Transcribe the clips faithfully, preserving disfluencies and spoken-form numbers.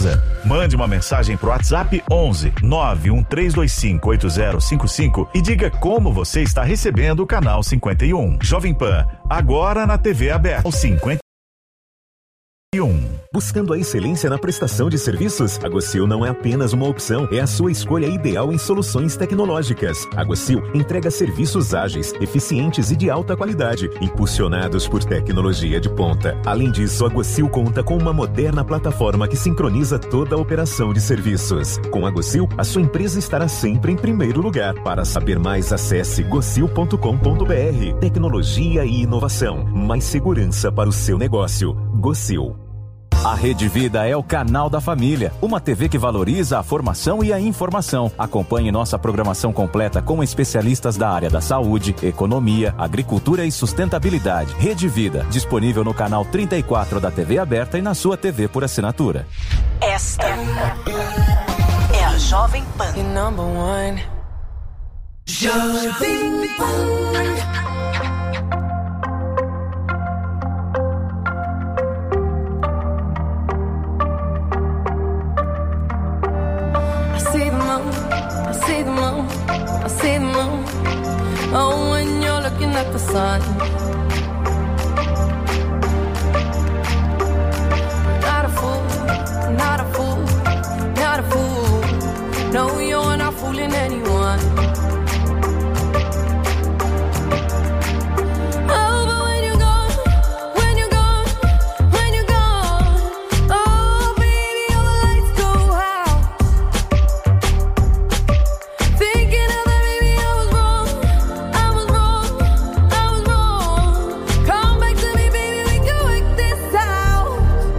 casa? Mande uma mensagem pro WhatsApp onze nove um três dois cinco oito zero cinco cinco e diga como você está recebendo o canal cinquenta e um. Jovem Pan, agora na T V aberta. cinquenta e um. Buscando a excelência na prestação de serviços? A Gocil não é apenas uma opção, é a sua escolha ideal em soluções tecnológicas. A Gocil entrega serviços ágeis, eficientes e de alta qualidade, impulsionados por tecnologia de ponta. Além disso, a Gocil conta com uma moderna plataforma que sincroniza toda a operação de serviços. Com a Gocil, a sua empresa estará sempre em primeiro lugar. Para saber mais, acesse gocil ponto com ponto br. Tecnologia e inovação, mais segurança para o seu negócio. Gocil. A Rede Vida é o canal da família, uma T V que valoriza a formação e a informação. Acompanhe nossa programação completa com especialistas da área da saúde, economia, agricultura e sustentabilidade. Rede Vida, disponível no canal trinta e quatro da T V aberta e na sua T V por assinatura. Esta é a Jovem Pan. Number one. Jovem Pan. I see the moon, I see the moon. Oh, when you're looking at the sun. Not a fool, not a fool, not a fool. No, you're not fooling anyone. Oh, but when you're gone, when you're gone, when you're gone. Oh, baby, all the lights go out. Thinking of that, baby, I was wrong. I was wrong, I was wrong. Come back to me, baby, we can work this out.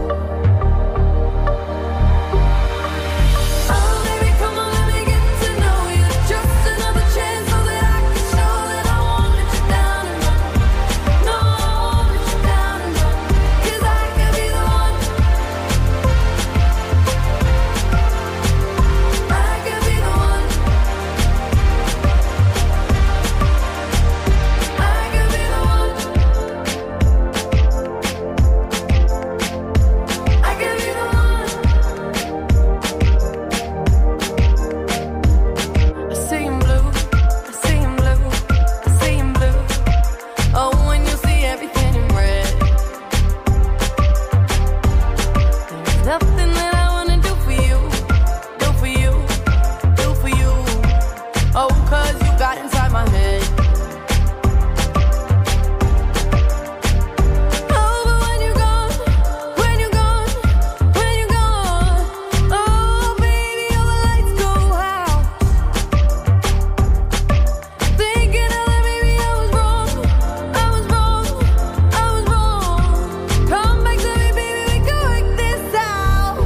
Oh, baby, come on, let me get to know you. Just another chance so that I can show that I won't let you down and run. No, I won't let you down and run. 'Cause I could be the one. I could be the one. I could be the one. I could be the one. I see him blue, I see him blue, I see him blue. Oh, when you see everything in red. There's nothing that I wanna do for you, do for you, do for you. Oh, 'cause you got inside my head. Oh, but when you're gone, when you're gone, when you're gone. Oh, baby, all the lights go out. Thinking of that, baby, I was wrong. I was wrong, I was wrong. Come back to me, baby, we can work this out.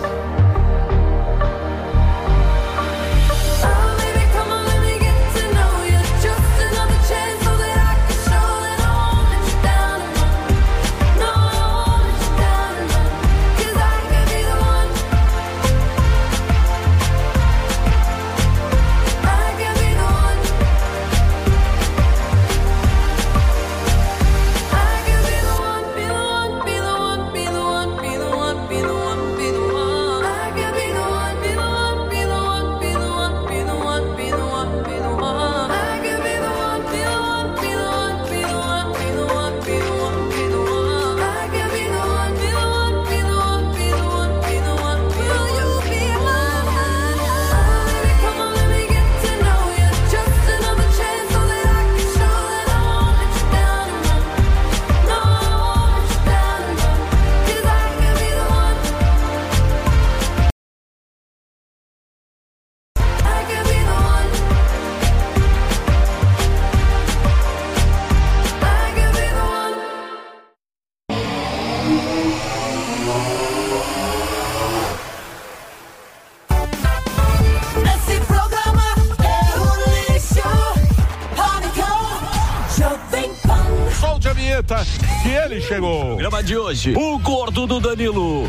Oh, baby, come on, let me get to know you. Just another chance so that I can show that I won't let you down and run. No, I won't let you down and run. 'Cause I could be the one. I could be the one. I could be the one, be the one, be the one, be the one, be the one, be the one, be the one. I could be the one, be the one, be the one, be the one, be the one, be the one, be the one. I could be the one, be the one, be the one, be the one, be the one, be the one, be the one. I could be the one, be the one, be the one, be the one, be the one. Will you be mine? Oh, baby, come on, let me get to know you. Just another chance so that I can show that I won't let you down and run. No, I won't let you down and run. 'Cause I could be the one. I could be the one. I could be the one. Esse programa é um lixo. Pânico, Jovem Pan. Solte a vinheta que ele chegou. Programa de hoje, o gordo do Danilo.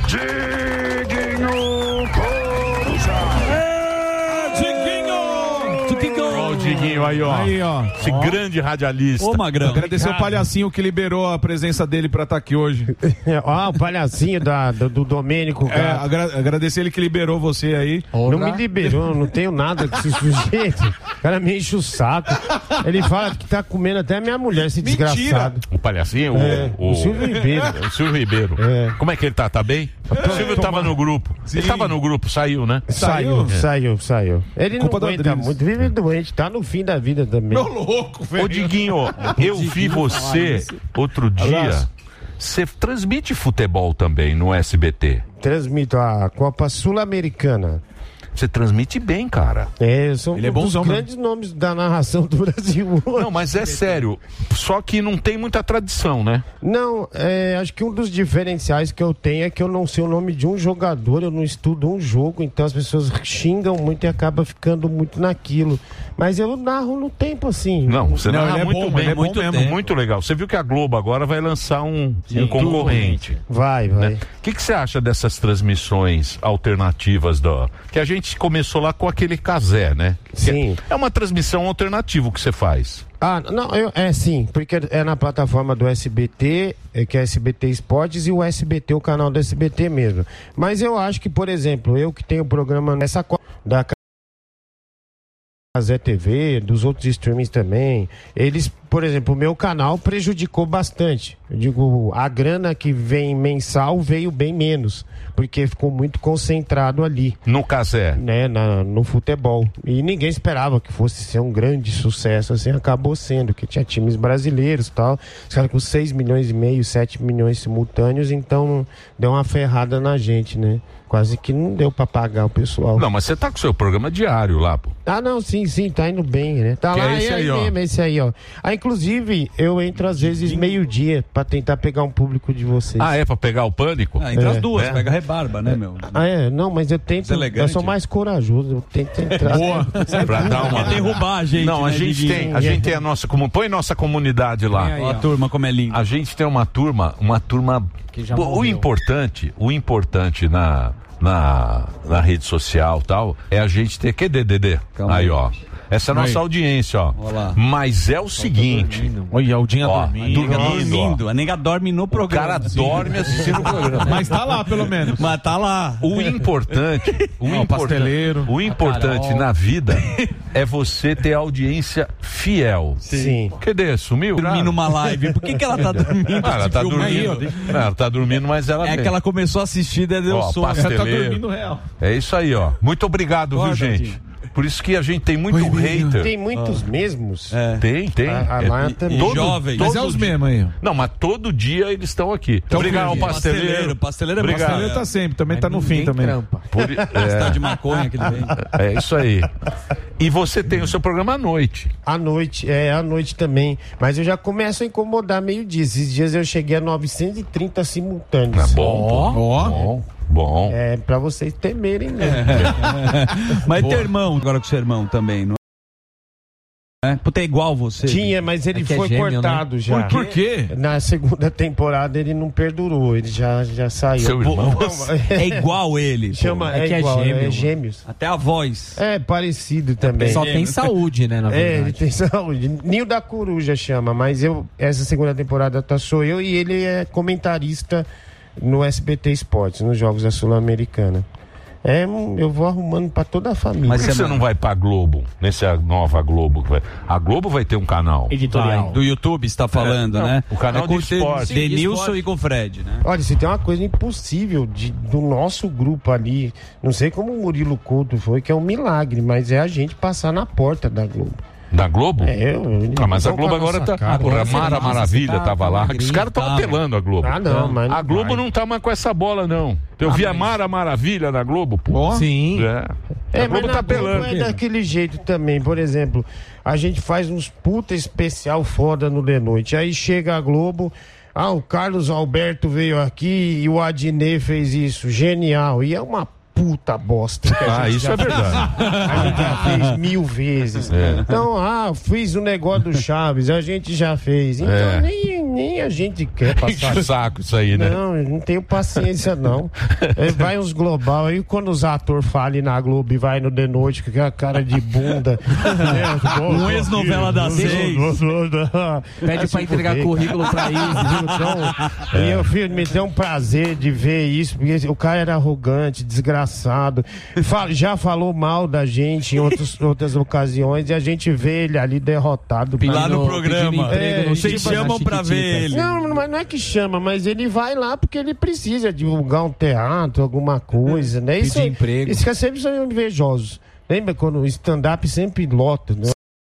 Diguinho Coruja. É, Diguinho! Diguinho! O Diguinho Diguinho aí, ó. Aí, ó. Esse grande radialista. Ô, Magrão. Agradecer o palhacinho que liberou a presença dele pra estar aqui hoje. Ó, o palhacinho da, do, do Domênico. É, agra- agradecer ele que liberou você aí. Não me liberou, não tenho nada com esse sujeito. O cara me enche o saco. Ele fala que tá comendo até a minha mulher, esse Mentira. desgraçado. O palhacinho? É, o, o Silvio Ribeiro. O Silvio Ribeiro. É. Como é que ele tá? Tá bem? O Silvio tava no grupo. Ele tava no grupo, saiu, né? Saiu, É. saiu, saiu. Ele Culpa não do aguenta Adriles. muito, vive doente, tá no fim da vida também. Meu louco, Ô, Diguinho, eu vi você outro dia. Abraço. Você transmite futebol também no S B T. Transmito a Copa Sul-Americana. Você transmite bem, cara. É, eu sou Ele é um dos bonzão, grandes nomes da narração do Brasil hoje. Não, mas é sério. Só que não tem muita tradição, né? Não, é, acho que um dos diferenciais que eu tenho é que eu não sei o nome de um jogador, eu não estudo um jogo, então as pessoas xingam muito e acaba ficando muito naquilo. Mas eu narro no tempo, assim. Não, você não, narra ele é muito bom, bem, ele é bom muito, mesmo. tempo. muito legal. Você viu que a Globo agora vai lançar um, Sim, um concorrente. Vai, vai. O que, que você acha dessas transmissões alternativas do, que a gente começou lá com aquele Casé, né? Sim. É uma transmissão alternativa que você faz. Ah, não, eu, é sim, porque é na plataforma do S B T, é, que é S B T Esportes, e o S B T, o canal do S B T mesmo. Mas eu acho que, por exemplo, eu que tenho o programa nessa co- da Casé T V, dos outros streamings também, eles, por exemplo, o meu canal prejudicou bastante. Eu digo, a grana que vem mensal veio bem menos, porque ficou muito concentrado ali. No Casé. Né, na, no futebol. E ninguém esperava que fosse ser um grande sucesso, assim, acabou sendo, que tinha times brasileiros e tal, os caras com seis milhões e meio, sete milhões simultâneos, então deu uma ferrada na gente, né? Quase que não deu pra pagar o pessoal. Não, mas você tá com o seu programa diário lá, pô. Ah, não, sim, sim, tá indo bem, né? Tá Que lá, é esse é aí, aí ó. mesmo, esse aí, ó. Ah, inclusive, eu entro às vezes meio-dia pra tentar pegar um público de vocês. Ah, é pra pegar o pânico? Ah, entre É. as duas, É. pega a rebarba, né, meu? Ah, é? Não, mas eu tento. Você é elegante. Eu sou mais corajoso, eu tento entrar. Boa. Pra dar uma... Quer derrubar a gente, Não, a né, gente Diguinho? tem, a gente tem a nossa, como põe nossa comunidade lá. Ó a turma como é linda. A gente tem uma turma, uma turma. já Pô, o morreu. importante, o importante na, na, na rede social tal, é a gente ter. Que D D D? Calma Aí, aí. ó. Essa é a nossa Aí. audiência, ó. Olha lá. Mas é o seguinte. Olha, o Dinha Ó, dormindo. dormindo, ó. dormindo. A nega dorme no O programa. cara dorme assistindo o programa. Mas tá lá, pelo menos. Mas tá lá. O importante, o, Não, import- pasteleiro. o importante Carol. na vida é você ter audiência fiel. Sim. Cadê? Sumiu? Dormir numa live. Por que, que ela tá dormindo? Ah, ela esse tá filme aí, dormindo. ó? Não, ela tá dormindo, mas ela É que ela começou a assistir, daí deu Ó, sono. pasteleiro. Ela tá dormindo real. É isso aí, ó. Muito obrigado, Acorda, viu, gente? Dinho. Por isso que a gente tem muito hater. Tem muitos mesmos. É. Tem, tem. A- a É, lá e- também. todo- jovens. todo Mas é os dia- mesmos aí. Não, mas todo dia eles estão aqui. Obrigado ao Pasteleiro, pasteleiro. pasteleiro é Obrigado. pasteleiro tá sempre, também tá no fim também. Por- Tá é, de maconha que ele vem. é isso aí. E você tem o seu programa à noite. À noite, é, à noite também. Mas eu já começo a incomodar meio-dia. Esses dias eu cheguei a novecentos e trinta simultâneos. Tá bom, pô. Ó. Bom, bom. É, pra vocês temerem mesmo. Mas teu irmão, agora com seu irmão também, não é? Puta, é igual você. Tinha, mas ele É que é foi gêmeo, cortado né? já. Por quê? Na segunda temporada ele não perdurou, ele já, já saiu. Seu irmão? Não, É igual ele. pô. Chama, É é, que é igual, é, gêmeo, gêmeos. Até a voz. É parecido também. Só tem saúde, né, na É, ele verdade. tem saúde. Ninho da Coruja chama, mas eu essa segunda temporada tá sou eu e ele é comentarista no S B T Esportes, nos Jogos da Sul-Americana. É, um- eu vou arrumando pra toda a família. Por que você não vai pra Globo? Nessa nova Globo? que vai- A Globo vai ter um canal. Editorial. Do YouTube, você tá falando, É, não, né? o canal é de com T- esporte. Denilson e com o Fred, né? Olha, se tem uma coisa impossível de, do nosso grupo ali, não sei como o Murilo Couto foi, que é um milagre, mas é a gente passar na porta da Globo. Da Globo? É, eu, eu- Ah, mas a então, Globo com agora nossa tá. cara. Porra, a você- Mara nossa, Maravilha você tá- tava lá. tá Os caras estão tá, apelando a Globo. Ah, não, mas A não Globo vai. não tá mais com essa bola, não. Eu vi a Mara Maravilha na Globo, pô. Sim. É. É, A Globo mas tá na Globo apelando. é daquele jeito também. Por exemplo, a gente faz uns puta especial foda no de noite. Aí chega a Globo, ah, o Carlos Alberto veio aqui e o Adnet fez isso. Genial. E é uma puta bosta. que a Ah, gente isso já é verdade. A gente já fez mil vezes. É. Então, ah, fiz o negócio do Chaves, a gente já fez. Então, É. nem, nem a gente quer passar. Enche o saco isso aí, né? Não, eu não tenho paciência, não. Aí vai uns global, aí quando os atores falam na Globo e vai no The Noite com aquela cara de bunda. né? Um ex-novela das seis. Pede pra entregar currículo pra isso. Então, e eu, filho, me deu um prazer de ver isso, porque o cara era arrogante, desgraçado. Fala, já falou mal da gente em outros, outras ocasiões e a gente vê ele ali derrotado. Lá no programa. É, Vocês tipo, chamam pra ver ele. Não, mas não é que chama, mas ele vai lá porque ele precisa divulgar um teatro, alguma coisa, né? Isso, Pedir emprego. Isso que sempre são invejosos. Lembra quando o stand-up sempre lota, né?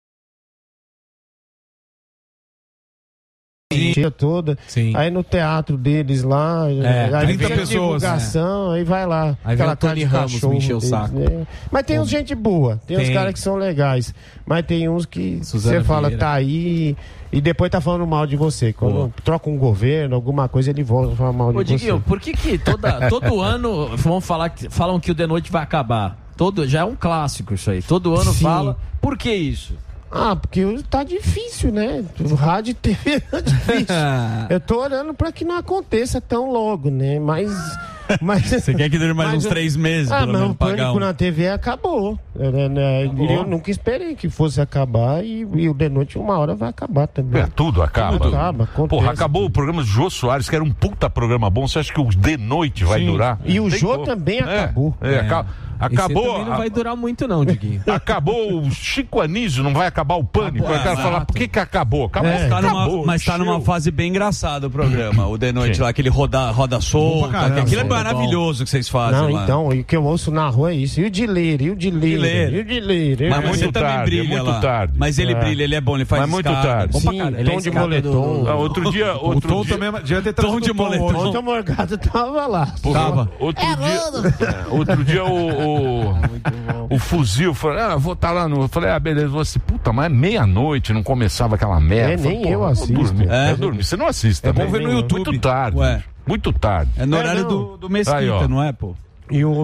Dia toda, Sim. aí no teatro deles lá, É, aí trinta vem a pessoas, divulgação, aí vai lá. Aí vem o cara Tony de Ramos cachorro me encher o deles, saco. né? Mas tem uns gente boa, tem, uns Tem. caras que são legais, mas tem uns que Suzana você fala, Vieira. tá aí e depois tá falando mal de você. Quando Boa. troca um governo, alguma coisa, ele volta a falar mal de Ô, você. Diguinho, por que que toda, todo ano vão falar que, falam que o The Noite vai acabar? Todo, já é um clássico isso aí. Todo ano Sim. fala. Por que isso? Ah, porque hoje tá difícil, né? O rádio e T V tá difícil. Eu tô orando pra que não aconteça tão logo, né? Mas... mas Você quer que dure mais mas uns eu- três meses, Ah, pelo mas menos, o pagar Pânico um. na T V acabou. É, né? Eu nunca esperei que fosse acabar e, e o The Noite uma hora vai acabar também. É, tudo acaba. Tudo acaba, acontece. Porra, acabou o programa do Jô Soares, que era um puta programa bom. Você acha que o De Noite vai Sim. durar? E o Tem Jô como. também É, acabou. É, aca- acabou. Esse também não vai durar muito não, Diguinho. Acabou o Chico Anísio, não vai acabar o Pânico. Aí o cara exato. fala, por que que acabou? Acabou, É. Tá numa- acabou. mas tá numa encheu. fase bem engraçada o programa. O The Noite Sim. lá, aquele roda, roda solta. caramba. Aquilo é Sim. maravilhoso que vocês fazem Não, lá. então, e o que eu ouço na rua é isso. E o de ler, e o de ler, Dileira. e o de ler. e o Mas de muito você ler. também tarde, é brilha muito lá. tarde. Mas ele É. brilha, ele é bom, ele faz Mas muito escada. tarde. Bom pra Sim, caralho. Ele é tom de escada do- moletom. Ah, outro dia, O outro Tom dia, também devia ter Tom trazido de o Tom moletom. hoje. Ontem o Morgado tava lá. Tava. outro dia, é, outro dia o, o, o fuzil falou, ah, vou estar lá no. Eu falei, ah, beleza, vou assim, puta, mas é meia-noite, não começava aquela merda. É, falei, nem "Pô, eu vou assisto." dormir." É. Eu dormi. Você não assiste, É também? bom ver no YouTube. Muito tarde. Ué. Muito tarde. É no É, horário não. do, do Mesquita, Aí, ó. não é, pô? E o.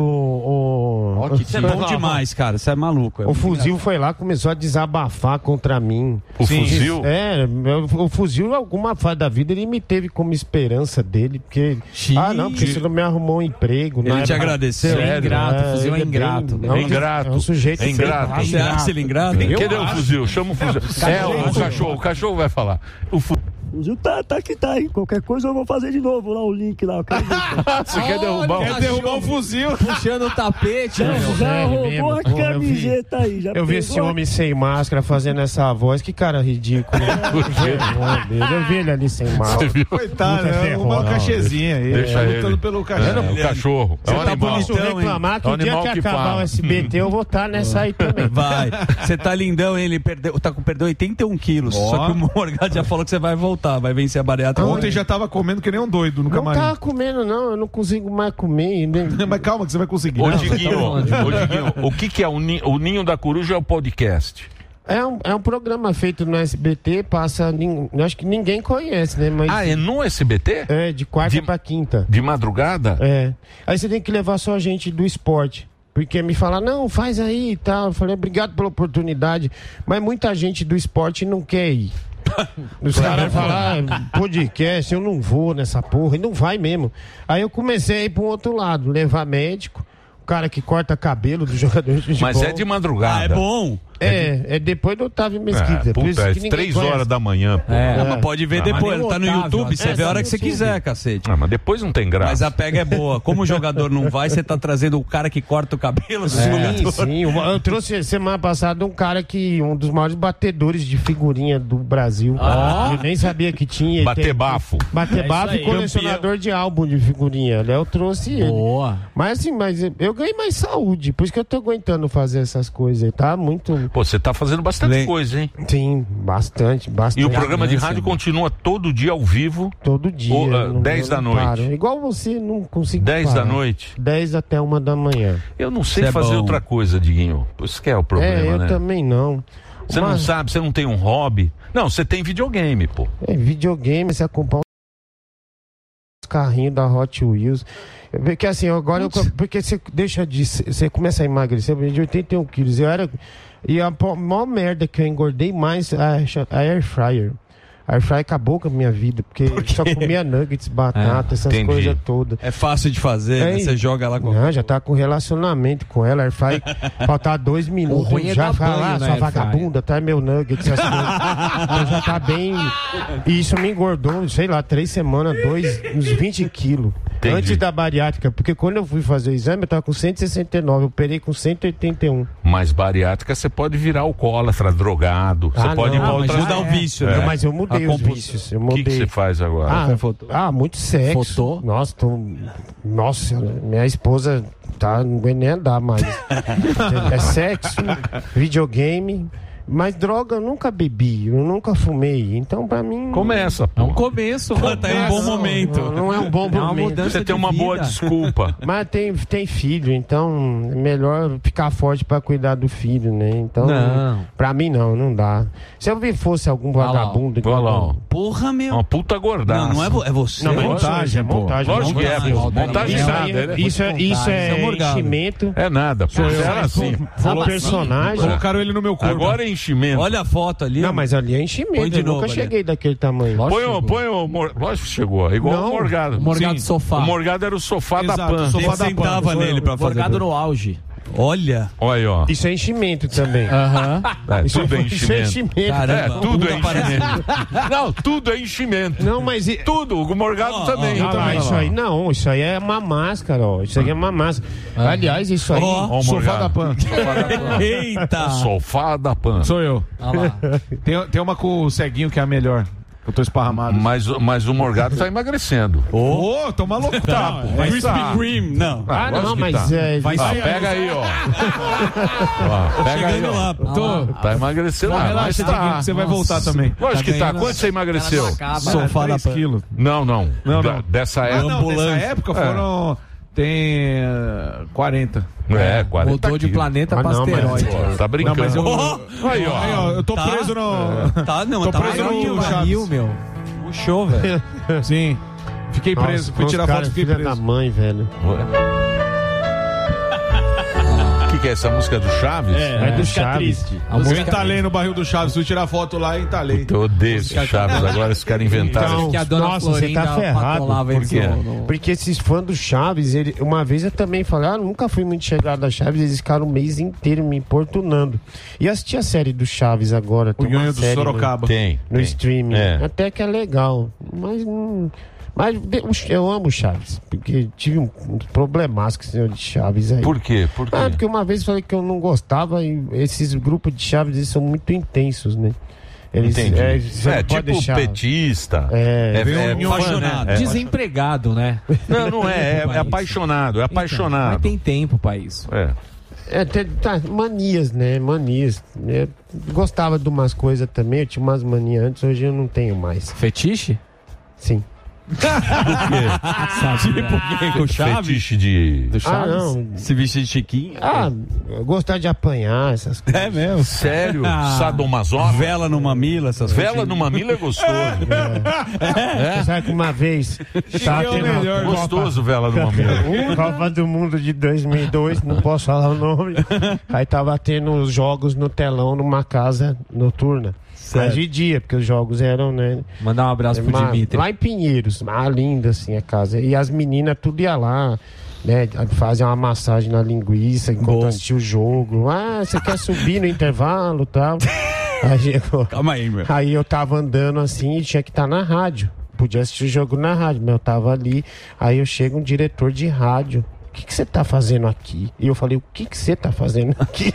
o... Isso é bom demais, cara. Isso é maluco. É O muito fuzil foi lá, começou a desabafar contra mim. O fuzil? É, meu- o fuzil, alguma fase da vida, ele me teve como esperança dele, porque. Xiii. Ah, não, porque você não me arrumou um emprego. Ele na te época- agradeceu? É ingrato, o fuzil é ele ingrato. bem- É um- ingrato. É um sujeito É ingrato. sem- Você acha ele ingrato? Cadê o fuzil? Chama o fuzil. É, o, o cachorro, o cachorro vai falar. O fu... O Gil tá, tá que tá aí. Qualquer coisa eu vou fazer de novo lá o link lá. Eu quero ver. Você quer derrubar o Quer derrubar o fuzil? Puxando o tapete. Já, né? já é, roubou mesmo, a pô, eu vi. camiseta aí. Já Eu vi pegou esse a- homem sem máscara fazendo essa voz, que cara ridículo. Vergonha dele. Eu vi ele ali sem Você máscara. viu? Coitado, Muita né? Uma derrota. cachezinha aí. Deixa é, ele. lutando pelo É, cachorro. o cachorro. É um Você tá animal. bonito reclamar que É um o dia animal que que acabar fala. o S B T eu vou estar nessa aí também. Vai. Você tá lindão, hein? Ele perdeu, tá com perdeu oitenta e um quilos. Ó. Só que o Morgado já falou que você vai voltar, vai vencer a bariátrica. Ontem já tava comendo que nem um doido no Não camarim. tava comendo, não. Eu não consigo mais comer. Nem... Mas calma que você vai conseguir. Ô, Não, Diguinho, falando de- ô, Diguinho, o que, que é o ninho, o ninho da Coruja? É o podcast. É um, é um programa feito no S B T, passa. nin- Eu acho que ninguém conhece, né? Mas Ah, é no S B T? é de quarta De- pra quinta. De madrugada? É. Aí você tem que levar só a gente do esporte. Porque me fala, não, faz aí e tal. Eu falei, obrigado pela oportunidade. Mas muita gente do esporte não quer ir. Os caras falam, ah, podcast, eu não vou nessa porra. E não vai mesmo. Aí eu comecei a ir para um outro lado, levar médico, o cara que corta cabelo dos jogadores de futebol. Mas é de madrugada. Ah, é bom. É, é depois do Otávio Mesquita. É, por isso puta, é que ninguém três conhece. horas da manhã, pô. É. Ah, mas pode ver Ah, depois, mas ele nem tá no Otávio, YouTube, você é, vê a tá hora no que você YouTube. quiser, cacete. Ah, mas depois não tem graça. Mas a pega é boa. Como o jogador não vai, você tá trazendo o cara que corta o cabelo. Sim, sim. Eu eu trouxe semana passada um cara que, um dos maiores batedores de figurinha do Brasil. Ah. Eu nem sabia que tinha. Ele Bater tem- bafo. Bater É bafo isso e aí. colecionador de álbum de figurinha. Eu trouxe ele. Boa. Mas assim, mas eu ganhei mais saúde. Por isso que eu tô aguentando fazer essas coisas aí, tá? Muito. Pô, você tá fazendo bastante Le- coisa, hein? Sim, bastante, bastante. E o programa de Ganância, rádio mano. continua todo dia ao vivo, Todo dia. Ô, ah, eu não- dez eu da não noite. paro. Igual você, não consigo dez parar. da noite. dez até uma da manhã. Eu não sei Isso é fazer bom. outra coisa, Diguinho. Isso que é o problema, é, eu né? também não. Você não Mas- sabe, você não tem um hobby. Não, você tem videogame, pô. É, videogame, você acompanha os carrinhos da Hot Wheels. Porque assim, agora eu, porque você deixa de. Você começa a emagrecer, eu de oitenta e um quilos. Eu era. E a po- maior merda que eu engordei mais é a Air Fryer. A Airfry acabou com a minha vida, porque eu só comia nuggets, batata, É, essas entendi. coisas todas. É fácil de fazer, né? Você joga lá com... Não, já tá com relacionamento com ela. Airfry, faltar dois minutos, ruim é já dar fala, banho ah, na sua Airfry. vagabunda, tá meu nuggets, essas coisas. Então já tá bem... E isso me engordou, sei lá, três semanas, dois, uns vinte quilos. Entendi. Antes da bariátrica, porque quando eu fui fazer o exame, eu tava com cento e sessenta e nove, eu operei com cento e oitenta e um. Mas bariátrica você pode virar alcoólatra, drogado. Você Ah, pode não, ir pra mas outras... mudar o vício, né? Mas eu mudei os vícios, eu O que que mudei. você faz agora? Ah, ah, muito sexo. Nossa, tô... Nossa, minha esposa tá, não aguenta nem andar mais. É sexo, videogame. Mas droga eu nunca bebi, eu nunca fumei. Então pra mim. Começa, pô. É um começo, Começa. tá em um bom momento. Não, não é um bom É uma momento. mudança Você tem uma boa desculpa. Mas tem, tem filho, então é melhor ficar forte pra cuidar do filho, né? Então, Não. pra mim não, não dá. Se eu vi fosse algum Olha lá, vagabundo. olha lá, ó. Porra, meu. Uma puta gordaça. Não, não é, vo- é você. Não, mas É montagem, é pô. montagem. Lógico que é, pô. Montagem Isso nada. aí, ele- isso é, isso é Isso é morgado. enchimento. É nada, pô. Sou eu. Era assim. Foi um personagem. Colocaram ele no meu corpo. Agora é enchimento. Olha a foto ali. Não, mas ali é enchimento. Põe de Eu novo nunca ali. cheguei daquele tamanho. Põe o, põe o mor... Lógico que chegou. É igual Não. o Morgado. O Morgado Sim. sofá. O Morgado era o sofá Exato, da Pan. o sofá Ele da sentava Pan, sou nele eu. pra fazer. Morgado no auge. Olha. Olha aí, ó. Isso é enchimento também. Aham. É, Isso tudo é isso é enchimento. enchimento. Caramba. É, tudo é Bunda parece- enchimento. Não, tudo é enchimento. Não, mas. e- Tudo. O Morgado Ó, também. ó, Ah, lá, isso aí não, isso aí é uma máscara, ó. Isso aí é uma máscara. Aliás, isso aí. Ó, Ó, o Sofá Morgado. da Pan. Eita. Sofá da Pan. Sou eu. Olha lá. Tem, tem uma com o ceguinho que é a melhor. Eu tô esparramado. Mas, o- mas o Morgado tá emagrecendo. Ô, oh, tô maluco. Tá, pô. Vai Krispy tá. Kreme. Não. Ah, lógico não, que mas tá. é. Vai Ah, sair pega aí, ó. Ó, pega aí, Chegando ó. lá. Tô. Tá emagrecendo. Pô, Ah, relaxa, mas você, tem tá. que- você vai voltar também. Lógico que tá. ganhando- Quanto você emagreceu? Ela não acaba. Sofá da três Pan. quilos. Não, não. Não, Da- não. Dessa Ah, época. não, nessa ambulância. época foram... Tem eh, quarenta. É, quarenta Mudou de quilos. planeta Ah, pra não, mas- asteroide. Pô, tá brincando. Não, mas eu- Aí, ó. Aí, ó, eu tô Tá. preso no... Tá, não, Tô tá preso mais no um Chaves. Barril, meu. Puxou, velho. Sim. Fiquei Nossa, preso. Fui os tirar caras, foto e fiquei filha preso. da mãe, velho. O que, que é essa música do Chaves? É do Chaves. A Eu música entalei no barril do Chaves. Fui tirar foto lá e entalei. Eu odeio esse Chaves. Agora esses caras inventaram. Então, que a dona nossa, você Florinda tá ferrado. patolava Por eles quê? no- no- Porque esses fãs do Chaves, ele, uma vez eu também falei, ah, nunca fui muito chegado a Chaves, eles ficaram um mês inteiro me importunando. E assisti a série do Chaves agora. O tem uma Nhonho do série Sorocaba. Tem. No, no tem. streaming. É. Até que é legal. Mas não. Mas de- eu amo Chaves, porque tive um, um problemático com esse senhor de Chaves aí. Por quê? Por quê? Ah, porque uma vez eu falei que eu não gostava e esses grupos de Chaves eles são muito intensos, né? Eles, Entendi. É, É, você não pode tipo deixar- petista. É, Vem um- um fã, apaixonado. né? É. Desempregado, né? Não, não é. É, é País. apaixonado. É Então, mas apaixonado. tem tempo pra isso. É. É, tem- tá, manias, né? Manias. Eu gostava de umas coisas também, eu tinha umas manias antes, hoje eu não tenho mais. Fetiche? Sim. Tipo quem? Com o Chaves? Fetiche de. Do Ah, Chaves? não. Se vestir de Chiquinho? Ah, eu gostar de apanhar, essas coisas. É mesmo. Sério? Ah. Sadomasoca? Vela no mamilo, essas Vela coisas. no mamilo é gostoso. Você sabe que uma vez tá é o tendo a melhor. Copa- Gostoso, vela no mamilo. Copa do Mundo de dois mil e dois, não posso falar o nome. Aí tava tendo os jogos no telão numa casa noturna. Mas de dia, porque os jogos eram, né? Mandar um abraço pro Uma- Dimitri. Lá em Pinheiros, ah, linda assim a casa. E as meninas tudo ia lá, né? Fazem uma massagem na linguiça enquanto Bom. assistia o jogo. Ah, você quer subir no intervalo e tal? Aí, eu- Calma aí, meu. aí eu tava andando assim e tinha que estar na rádio. Podia assistir o jogo na rádio, mas eu tava ali. Aí eu chego um diretor de rádio. O que que você tá fazendo aqui? E eu falei, o que que você tá fazendo aqui?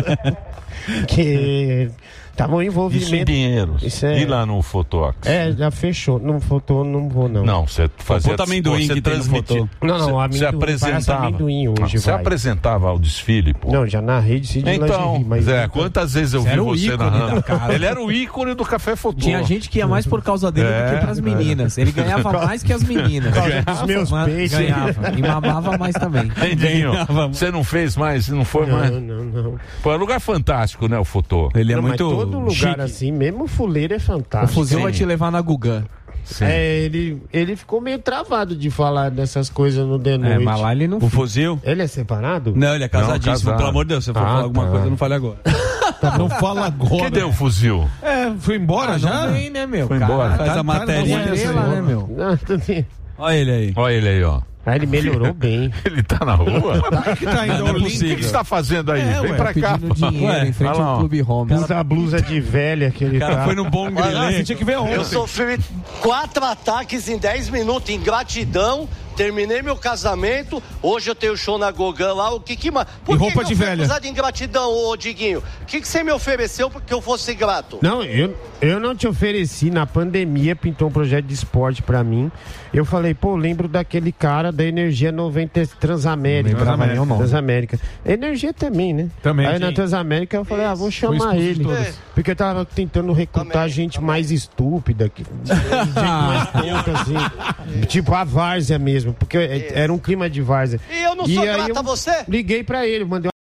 que tava um Isso em envolvimento. Pinheiros. Isso é- E lá no Fotox? É, já fechou. Não faltou, não vou não. Não, você fazia. Puta amendoim você que tem no transmitia- Fotô. Não, não, Você- amendoim, Você parece apresentava. amendoim hoje, Você vai. apresentava ao desfile, pô. Não, já narrei de Cid Então, Lingerie, mas Zé, quantas vezes eu Você vi era o você ícone narrando? da casa. Ele era o ícone do Café Fotô. Tinha gente que ia mais por causa dele É, do que pras meninas. Ele ganhava mais que as meninas. Por causa dos meus Mas peitos. ganhava. E mamava mais também. Entendinho? Você não fez mais, não foi mais. Não, não, não. Pô, é um lugar fantástico, né, o Fotô? Ele é Não, mas muito todo lugar chique. assim, mesmo o fuleiro é O fantástico. fuzil Sim. vai te levar na Gugan. Sim. É, ele, ele ficou meio travado de falar dessas coisas no The Noite. É, mas lá ele não. O fuzil? Ele é separado? Não, ele é casadíssimo, casado. pelo amor de Deus. Se você for Ah, falar alguma tá. coisa, não fale agora. Tá, não fala agora. Cadê o fuzil? É, foi embora Ah, já? não vem, né, meu? Foi Cara, embora. Faz a matéria. Tá estrela, né, meu? Não, tudo bem. Olha ele aí. Olha ele aí, ó. Ah, ele melhorou bem. Ele tá na rua? Por que que tá indo Não é ao link? possível. O que você tá fazendo aí? É, Vem ué, pra cá. Pedindo dinheiro Ué, em frente olha lá, ao ó. Clube Home. Usa a blusa de velha que ele O cara tá. foi no bom Ah, grelê. você tinha que ver ontem. Eu sofri quatro ataques em dez minutos, ingratidão. Terminei meu casamento. Hoje eu tenho show na Gogã lá. O que que mais? Por E que roupa que de eu fui velha? acusado de ingratidão, ô Diguinho? O que, que você me ofereceu para que eu fosse grato? Não, eu, eu não te ofereci. Na pandemia, pintou um projeto de esporte pra mim. Eu falei, pô, lembro daquele cara da Energia noventa Transamérica. Não lembrava nem o nome. Transamérica. Energia também, né? Também. Aí na Sim. Transamérica eu falei, ah, vou chamar expulso de ele. todas. Porque eu tava tentando recrutar Também, gente também. mais estúpida. Que, gente mais tonta, assim. Tipo a várzea mesmo. Porque era um clima de várzea. E eu não sou aí grato eu a você? Liguei pra ele, mandei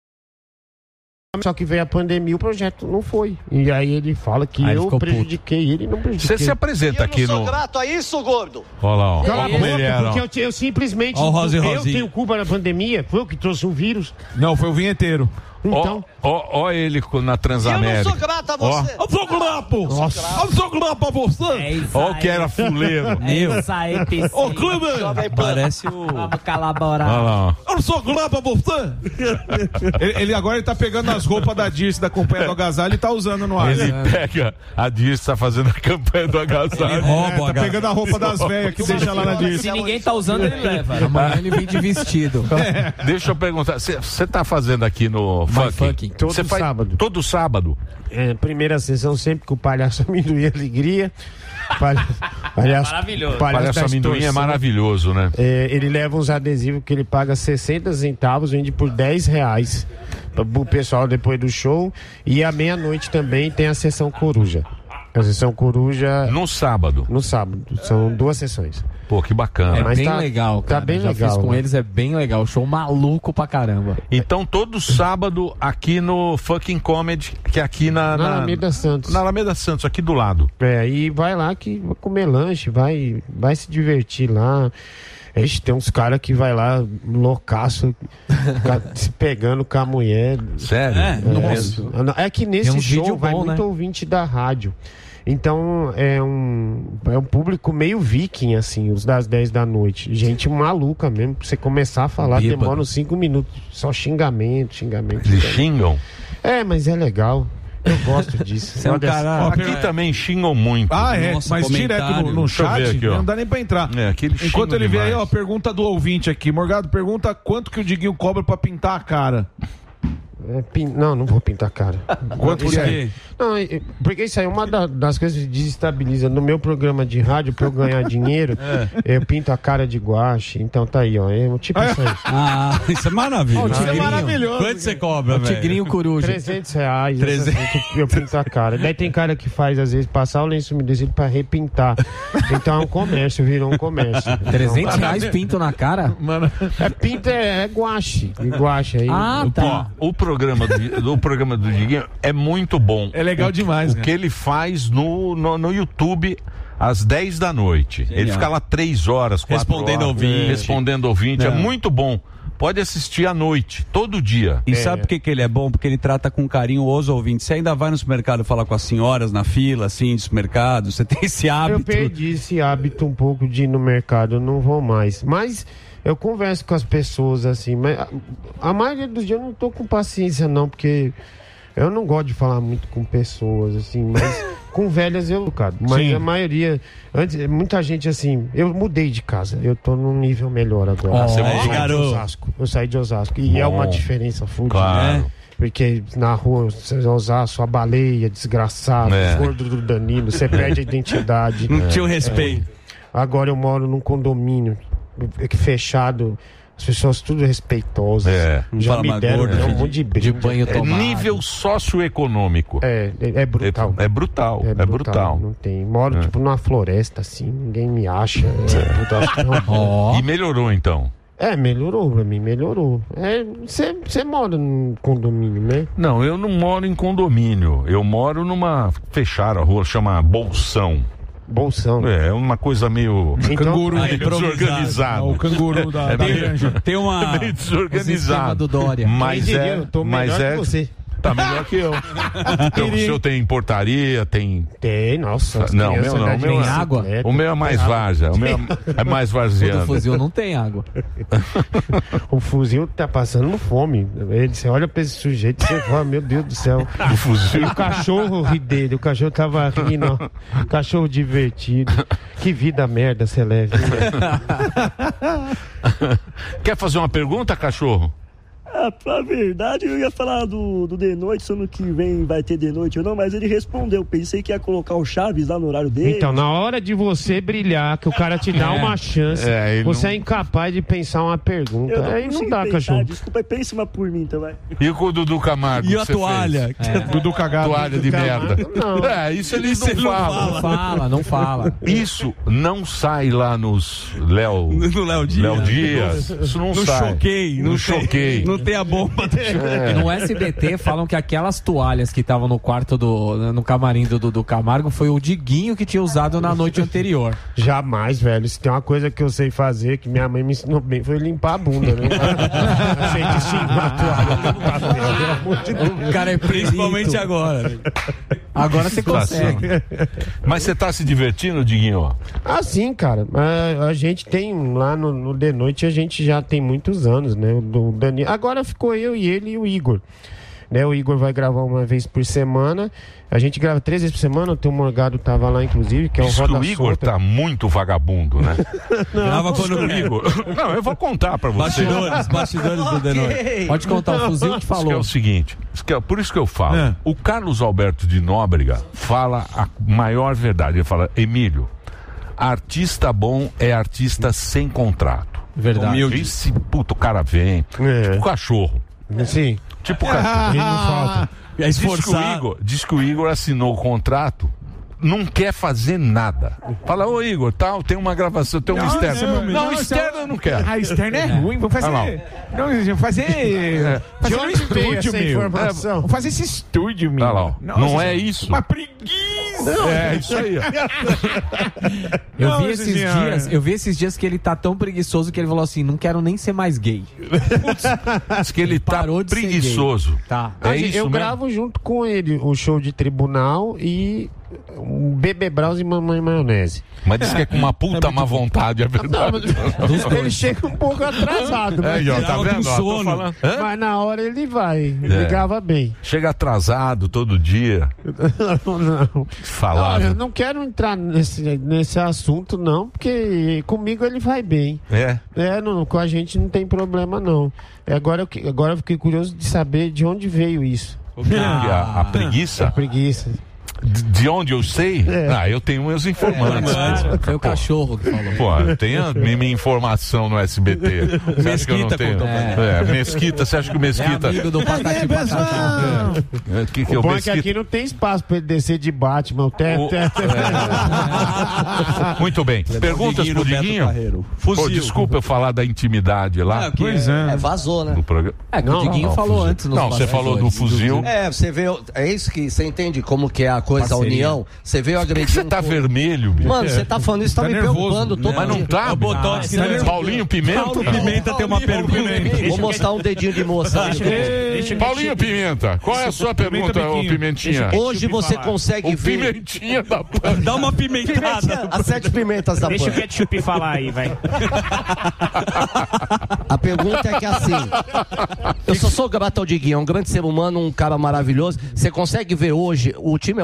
uma... Só que veio a pandemia, o projeto não foi. E aí ele fala que Aí ele eu ficou prejudiquei ele e não prejudiquei. Você se apresenta E eu aqui não sou no... grato a isso, gordo? Olha lá, ó. Cala a Como boca, ele era, ó. porque eu, te- eu simplesmente. Ó o Rosa e eu Rosinha. tenho culpa na pandemia, foi eu que trouxe o vírus. Não, foi o vinheteiro. Então. Ó, ó, ó ele co- na E eu Transamérica. não sou grato a você. Eu sou grato! Eu sou grato a você! Ó o que era fuleiro. É isso aí, P C. Ô, Kleber! Jovem Pan. Parece o... Vamos colaborar. Olha lá, ó. Eu sou grato a você! ele, ele agora ele tá pegando as roupas da Dirce da companhia do Agasalho e tá usando no ar. Ele pega... A Dirce tá fazendo a campanha do agasalho. Ele rouba É, o tá H. pegando a roupa das velhas que deixa lá na Dirce. Se ninguém tá usando, ele leva. Amanhã ele vem de vestido. Deixa eu perguntar, você tá fazendo aqui no My Funk? Fucking. Todo Cê faz sábado. Todo sábado? É, primeira sessão sempre com o palhaço amendoim e alegria. Palha... Palhaço, Maravilhoso. Palhaço da amendoim é extorsão. maravilhoso, né? É, ele leva uns adesivos que ele paga sessenta centavos, vende por dez reais pro pessoal depois do show. E à meia-noite também tem a sessão coruja. A sessão coruja No sábado. no sábado. São duas sessões. Pô, que bacana. É Mas bem tá- legal, tá cara. bem Já legal, fiz com né? eles, é bem legal. Show maluco pra caramba. Então, todo sábado aqui no Fucking Comedy, que é aqui na... Na Alameda Santos. Na Alameda Santos, aqui do lado. É, e vai lá que vai comer lanche, vai, vai se divertir lá. Ixi, tem uns caras que vai lá, loucaço, ca- se pegando com a mulher. Sério? É? Nossa. É que nesse Tem um show vídeo vai bom, muito né? ouvinte da rádio. Então é um, é um público meio viking, assim, os das dez da noite. Gente maluca mesmo. Pra você começar a falar, Bêbado. demora uns cinco minutos. Só xingamento, xingamento. Eles xingamento. xingam? É, mas é legal. Eu gosto disso. Você é um Olha, cara- Aqui também xingam muito. Ah, é, Nossa, mas direto comentário. no, no Deixa eu ver chat aqui, ó. não dá nem pra entrar. É, aqui eles Enquanto xingam ele vê aí, demais. ó, pergunta do ouvinte aqui. Morgado, pergunta quanto que o Diguinho cobra pra pintar a cara. É, pin- Não, não vou pintar a cara. Quanto Isso que é? aí- Não, é- porque isso aí é uma da- das coisas que desestabiliza. No meu programa de rádio, pra eu ganhar dinheiro, eu pinto a cara de guache. Então tá aí, ó. É um tipo isso aí. Ah, isso é maravilhoso. Isso é maravilhoso. Quanto você cobra, velho? Tigrinho Coruja. trezentos reais. trezentos. assim, eu pinto a cara. Daí tem cara que faz, às vezes, passar o lenço umedecido pra repintar. Então é um comércio, virou um comércio. trezentos reais pinto na cara? Mano, É pinta, é, é guache. Guache aí. Ah, tá. Ó, o programa do, o programa do Diguinho é muito bom. é legal o, demais, O né? que ele faz no, no, no YouTube às dez da noite. Ele fica lá três horas, quatro Respondendo horas, ouvinte. Respondendo ouvinte. É. Não. muito bom. Pode assistir à noite, todo dia. E sabe por que, que ele é bom? Porque ele trata com carinho os ouvintes. Você ainda vai no supermercado falar com as senhoras na fila, assim, de supermercado? Você tem esse hábito? Eu perdi esse hábito um pouco de ir no mercado, eu não vou mais. Mas eu converso com as pessoas assim, mas a, a maioria dos dias eu não tô com paciência não, porque eu não gosto de falar muito com pessoas assim, mas com velhas eu, cara. Mas Sim. a maioria, antes, muita gente assim, eu mudei de casa, eu tô num nível melhor agora. Ó, Você eu mudou? saí de garoto. Osasco, eu saí de Osasco e é Bom. uma diferença fudida. Claro. né? Porque na rua você vai usar sua baleia, desgraçado, É. gordo do Danilo, você perde a identidade. Não tinha o respeito. Agora eu moro num condomínio fechado, as pessoas tudo respeitosas. É. Já Fala me mais deram gordo, um de- monte de brinde. De banho É tomado. nível socioeconômico. É, é, é brutal. É, é brutal. É brutal. Não tem. Moro É. tipo numa floresta assim, ninguém me acha. É, brutal. Ó. E melhorou então? É, melhorou pra mim, melhorou. Você mora num condomínio, né? Não, eu não moro em condomínio. Eu moro numa. Fecharam a rua, chama Bolsão. Bolsão. É, é uma coisa meio. Então, Canguru. Ah, improvisado. desorganizado. O canguru da, É da meio- granja. Tem uma... meio O sistema desorganizado. do Dória. Mas Quem diria, é. eu tô Mas melhor é. que você. tá melhor que eu. Então, o senhor tem portaria, tem... Tem, nossa. Não, o meu não. O meu Tem é... água? O meu é mais várzea. O meu é mais O varziano. do fuzil não tem água. O fuzil tá passando fome. Ele, você olha pra esse sujeito e você fala, meu Deus do céu. O fuzil. E o cachorro ri dele. O cachorro tava rindo, ó. Cachorro divertido. Que vida merda você leva. Quer fazer uma pergunta, cachorro? Ah, pra verdade, eu ia falar do, do de noite, se ano que vem vai ter de noite ou não, mas ele respondeu. Pensei que ia colocar o Chaves lá no horário dele. Então, na hora de você brilhar, que o cara te dá É. uma chance, É, ele você não- é incapaz de pensar uma pergunta. Eu não Aí não consigo dá, pensar, cachorro. desculpa, aí pensa uma por mim, então vai. E com o Dudu Camargo? E que a você toalha? fez? É. Dudu cagado. Toalha de merda. Não. É, isso ele Isso não ele não fala. Não fala, não fala. Isso não sai lá nos Léo... No Léo Dias. Léo Dias. Isso não No sai. choquei. No tem- choquei. Não tem a bomba. É. No S B T falam que aquelas toalhas que estavam no quarto do. no camarim do Dudu Camargo foi o Diguinho que tinha usado na noite anterior. Jamais, velho. Se tem uma coisa que eu sei fazer, que minha mãe me ensinou bem, foi limpar a bunda, né? Sei de xingar a toalha. Pelo amor de Deus. O cara é Principalmente perito. agora. Agora você consegue. Mas você tá se divertindo, Diguinho? Ah, sim, cara. A, a gente tem lá no, no De Noite, a gente já tem muitos anos, né? O do Dani... Agora ficou eu e ele e o Igor. Né? O Igor vai gravar uma vez por semana. A gente grava três vezes por semana. O teu Morgado tava lá, inclusive, que é o Diz que Roda o Igor Solta. tá muito vagabundo, né? Grava quando O Igor... Não, eu vou contar pra você. Bastidores, bastidores do De Noite. Pode contar, o fuzil que Isso que é falou. o seguinte, isso que é- por isso que eu falo, É. o Carlos Alberto de Nóbrega fala a maior verdade. Ele fala, Emílio, artista bom é artista sem contrato. Verdade. Humilde. Esse puto cara vem, É. tipo cachorro. Sim. Tipo cachorro. Ele não falta. É Diz que, o esforçado. Igor, diz que o Igor assinou o contrato, não quer fazer nada. Fala, ô Igor, tal, tem uma gravação, tem um Não, externo. não, Não, não, externo eu não quero. A externa é ruim, vamos fazer. Ah, Não, fazer. Fazer um onde veio estúdio, essa meu. informação? É, vamos fazer esse estúdio, meu. Olha lá, ó. Nossa, Não é isso. Uma preguiça. É, isso aí. ó. Eu Não, vi esses senhora. dias, eu vi esses dias que ele tá tão preguiçoso que ele falou assim: não quero nem ser mais gay. Diz que ele tá Parou de ser preguiçoso. gay. Tá. É A gente- isso eu mesmo? gravo junto com ele o show de tribunal e um Bebê Braus e Mamãe Maionese. Mas diz que é com uma puta má vontade, é verdade. Ele chega um pouco atrasado, É, mas, ó, tá Tava com vendo? Ó, tô sono. falando. Hã? mas na hora ele vai. Ele É. grava bem. Chega atrasado todo dia. Não, não. Falar. Olha, eu não quero entrar nesse, nesse assunto, não, porque comigo ele vai bem. É. É, não, com a gente não tem problema, não. É, Agora eu, que- agora eu fiquei curioso de saber de onde veio isso. Que a, a preguiça? Preguiça. De de onde eu sei? É. Ah, eu tenho meus informantes. Foi o cachorro que falou. Pô, eu tenho a minha minha informação no S B T. Você acha que eu não Mesquita tenho? contou pra É, Mesquita, você acha que o É Mesquita. amigo do Patati Patati. É, que que é O o bom é que Mesquita? aqui não tem espaço pra ele descer de Batman. O teto, O- teto. Muito bem. Perguntas Diguinho pro no Beto Diguinho? Carreiro. Pô, Fuzil. desculpa eu falar da intimidade lá Ah, que Pois é. é. É, vazou, né? no programa. É, que o Não, Diguinho não, falou fuzil. antes nos Não, você falou do bastidores. fuzil. É, você vê, é isso que você entende como que é a coisa da Parceria. união. Você veio Por que agredir você um tá pouco. vermelho, bicho? Mano, você tá falando isso, tá, Tá me nervoso, preocupando todo Mas não dia. tá, É o Botox, bicho? né? Paulinho Pimenta? Paulo Pimenta tem uma pergunta. Vou mostrar um dedinho de moça. ali. Paulinho Pimenta, qual é a sua pergunta, ô biquinho. Pimentinha? Hoje você consegue O ver Pimentinha da Dá uma pimentada. as sete pimentas da Deixa o Pan. ketchup falar aí, vai. A pergunta é que assim, eu só sou grato ao Diguinho, é um grande ser humano, um cara maravilhoso. Você consegue ver hoje o time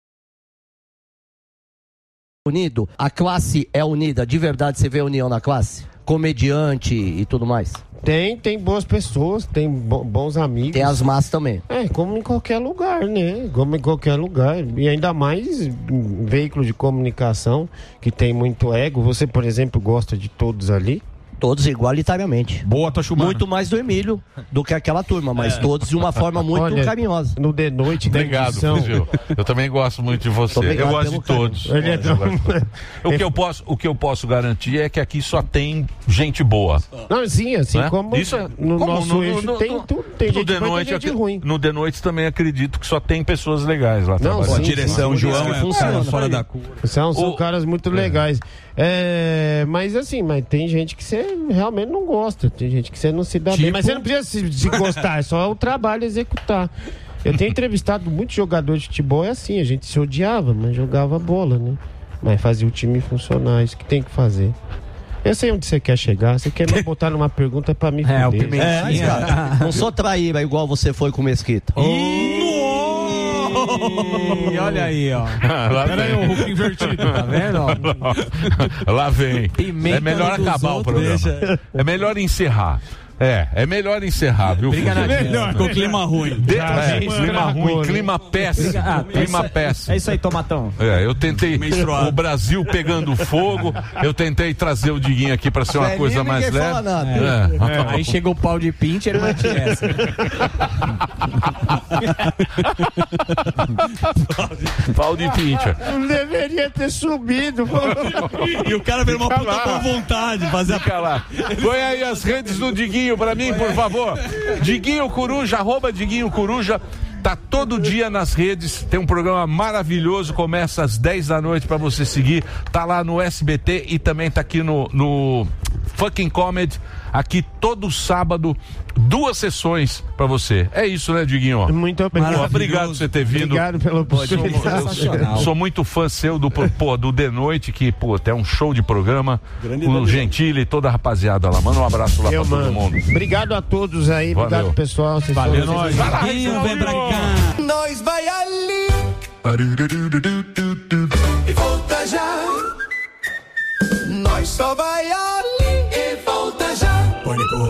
unido? A classe é unida? De verdade você vê a união na classe? Comediante e tudo mais? Tem, tem boas pessoas, tem bo- bons amigos. Tem as más também. É, como em qualquer lugar, né? Como em qualquer lugar. E ainda mais em veículo de comunicação que tem muito ego. Você, por exemplo, gosta de todos ali? Todos igualitariamente. Boa, Toshumana. Muito mais do Emílio do que aquela turma, mas todos de uma forma muito Olha, carinhosa. No De Noite, na Obrigado, edição- Fuzil. Eu também gosto muito de você. Obrigado Eu gosto de pelo carinho. todos. Ele é tão- O que, eu posso, o que eu posso garantir é que aqui só tem gente boa. Não, sim, assim né? como Isso é, no como nosso no- eixo no- tem no- tudo. Tem no gente de boa e noite, tem gente aqui- ruim. no de noite também acredito que só tem pessoas legais lá Não, trabalhando. sim, Direção, sim. João Isso que é um funciona. cara fora da curva. São, são O- caras muito legais. É, mas assim, mas tem gente que você realmente não gosta. Tem gente que você não se dá bem. Tipo? Mas você não precisa se, se gostar, é só o trabalho executar. Eu tenho entrevistado muitos jogadores de futebol, é assim, a gente se odiava, mas jogava bola, né? Mas fazia o time funcionar, isso que tem que fazer. Eu sei onde você quer chegar, você quer me botar numa pergunta pra me É, o fuder. Pimentinha. É, não sou traíra igual você foi com o Mesquita. E olha aí, ó. Lá Pera aí, vem. o Hulk invertido. Tá vendo? ó? Lá vem. Pimenta É melhor dos acabar o outros, programa. deixa. É melhor encerrar. É, é melhor encerrar, viu? Briga na Fuzil? melhor. Ficou clima ruim. De- Já, é, sim, clima mano. ruim, clima péssimo. Briga- ah, clima é isso aí- péssimo. É isso aí, Tomatão. É, eu tentei Menstruado. o Brasil pegando fogo, eu tentei trazer o Diguinho aqui pra ser uma Velhinho, coisa mais ninguém leve. fala nada. É. É, aí chega o pau de pincher, mas essa. Pau de pincher. Não deveria ter subido. E o cara veio uma Fica puta lá. boa vontade. Fazer Fica lá. Põe aí as redes do Diguinho pra mim, por favor. Diguinho Coruja, arroba Diguinho Coruja. Tá todo dia nas redes, tem um programa maravilhoso, começa às dez da noite pra você seguir. Tá lá no S B T e também tá aqui no, no Fucking Comedy, aqui todo sábado, duas sessões pra você. É isso, né, Diguinho? Muito obrigado. Obrigado por você ter vindo. Obrigado pela oportunidade. Sou, sou muito fã seu do, pô, do The Noite, que, pô, é um show de programa. Grande O Daniel. Gentili e toda a rapaziada lá. Manda um abraço lá Eu pra todo mando. mundo. Obrigado a todos aí, Valeu. obrigado pessoal. Vocês Valeu, são- nós. vocês- Diguinho, vem pra cá. Nós vai ali e volta já. Nós só vai ali e volta já. Pânico.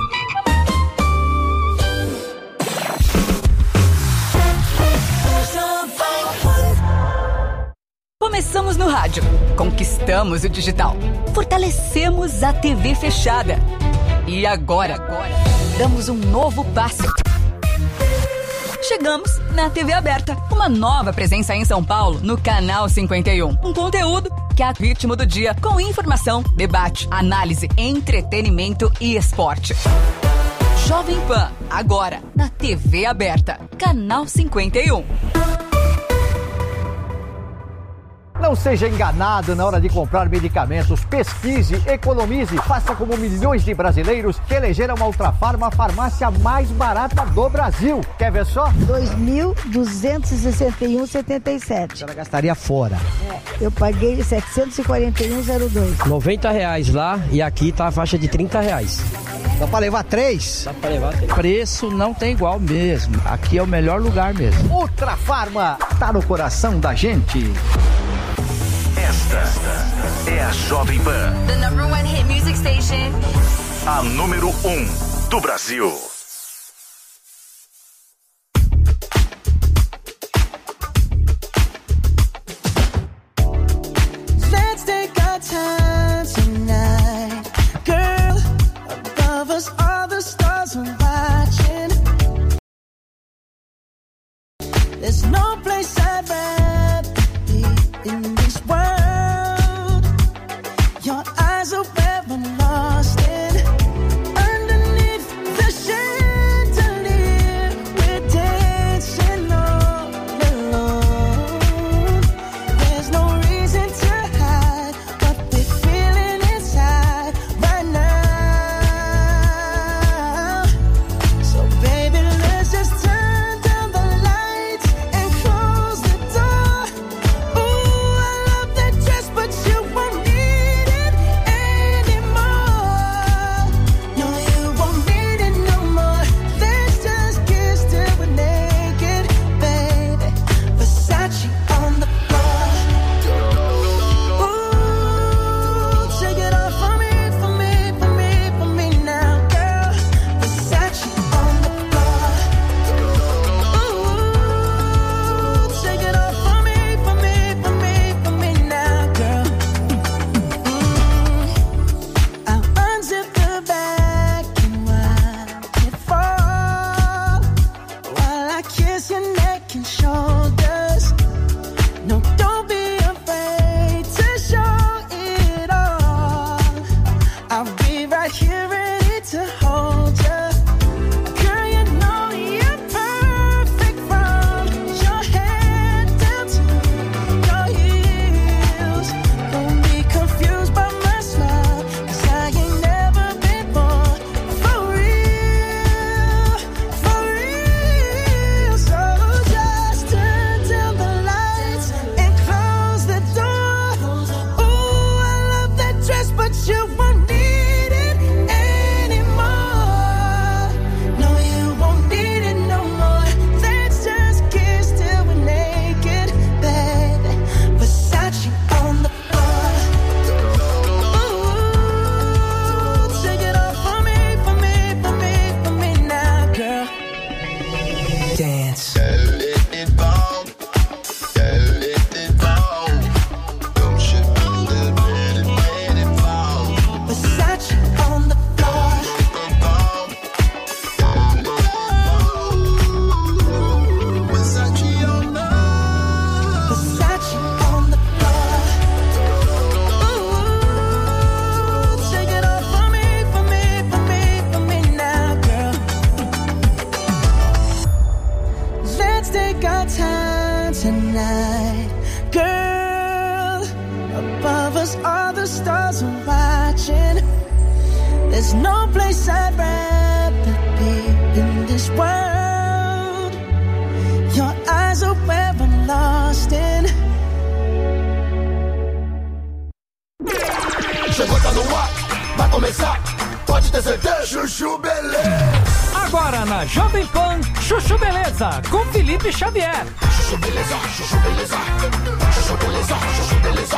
Começamos no rádio, conquistamos o digital, fortalecemos a T V fechada. E agora, damos um novo passo. Chegamos na T V aberta, uma nova presença em São Paulo, no Canal cinquenta e um. Um conteúdo que é o ritmo do dia, com informação, debate, análise, entretenimento e esporte. Jovem Pan, agora na T V aberta, Canal cinquenta e um. Não seja enganado na hora de comprar medicamentos. Pesquise, economize, faça como milhões de brasileiros que elegeram a Ultrafarma a farmácia mais barata do Brasil. Quer ver só? dois mil duzentos e sessenta e um reais e setenta e sete centavos. Ela gastaria fora. Eu paguei setecentos e quarenta e um reais e dois centavos. noventa reais lá e aqui tá a faixa de trinta reais. Dá pra levar três? Dá pra levar três. Preço não tem igual mesmo. Aqui é o melhor lugar mesmo. Ultrafarma tá no coração da gente. Esta é a Jovem Pan, The number one hit music station. a número um do Brasil. Let's take our time tonight, girl. Above us, all the stars are watching. There's no place I'd rather be in this world. Your eyes are where I'm lost in. Underneath the chandelier, we're dancing all alone. There's no reason to hide what we're feeling inside right now. So baby, let's just turn down the lights and close the door. Ooh, I let's take our time tonight. Girl, above us all the stars are watching. There's no place I'd rather be in this world. Your eyes are where I'm lost in. Chegou, tá no ar, vai começar, pode ter certeza. Chuchu Beleza. Agora na Jovem Pan, Chuchu Beleza, com Felipe Xavier. Chuchu Beleza, Chuchu Beleza, Chuchu Beleza, Chuchu Beleza.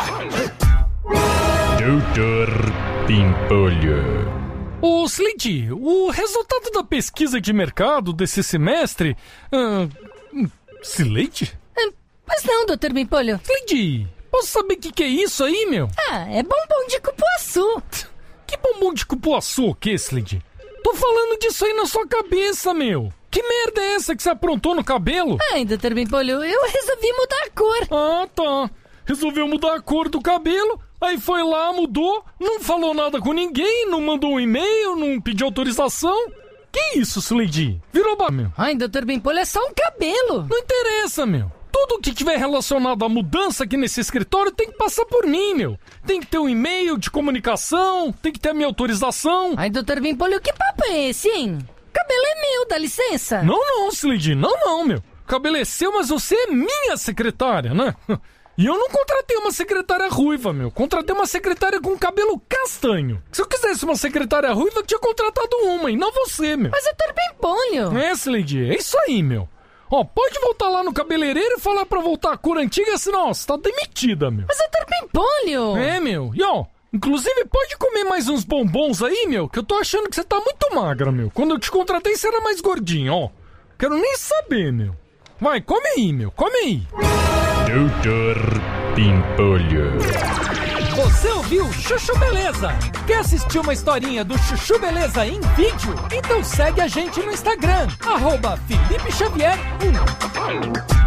Doutor Pimpolho. Ô, Slindy, o resultado da pesquisa de mercado desse semestre... Uh, Slindy? Pois não, doutor Pimpolho. Slindy, posso saber o que, que é isso aí, meu? Ah, é bombom de cupuaçu. Que bombom de cupuaçu o que, Slindy? Tô falando disso aí na sua cabeça, meu. Que merda é essa que você aprontou no cabelo? Ai, doutor Pimpolho, eu resolvi mudar a cor. Ah, tá. Resolveu mudar a cor do cabelo, aí foi lá, mudou, não falou nada com ninguém, não mandou um e-mail, não pediu autorização. Que isso, Slindy? Virou ba... meu. Ai, doutor Pimpolho, é só um cabelo. Não interessa, meu. Tudo que tiver relacionado à mudança aqui nesse escritório tem que passar por mim, meu. Tem que ter um e-mail de comunicação, tem que ter a minha autorização. Ai, doutor Pimpolho, que papo é esse, hein? Cabelo é meu, dá licença. Não, não, Slindy, não, não, meu. Cabelo é seu, mas você é minha secretária, né? E eu não contratei uma secretária ruiva, meu. Contratei uma secretária com cabelo castanho. Se eu quisesse uma secretária ruiva, eu tinha contratado uma, e não você, meu. Mas doutor Pimpolho... É, Slindy, é isso aí, meu. Ó, pode voltar lá no cabeleireiro e falar pra voltar a cor antiga, senão, ó, você tá demitida, meu. Mas doutor Pimpolho... É, meu. E, ó, inclusive pode comer mais uns bombons aí, meu, que eu tô achando que você tá muito magra, meu. Quando eu te contratei, você era mais gordinha, ó. Quero nem saber, meu. Vai, come aí, meu, come aí. Doutor Pimpolho. Você ouviu Chuchu Beleza? Quer assistir uma historinha do Chuchu Beleza em vídeo? Então segue a gente no Instagram, arroba Felipe Xavier um.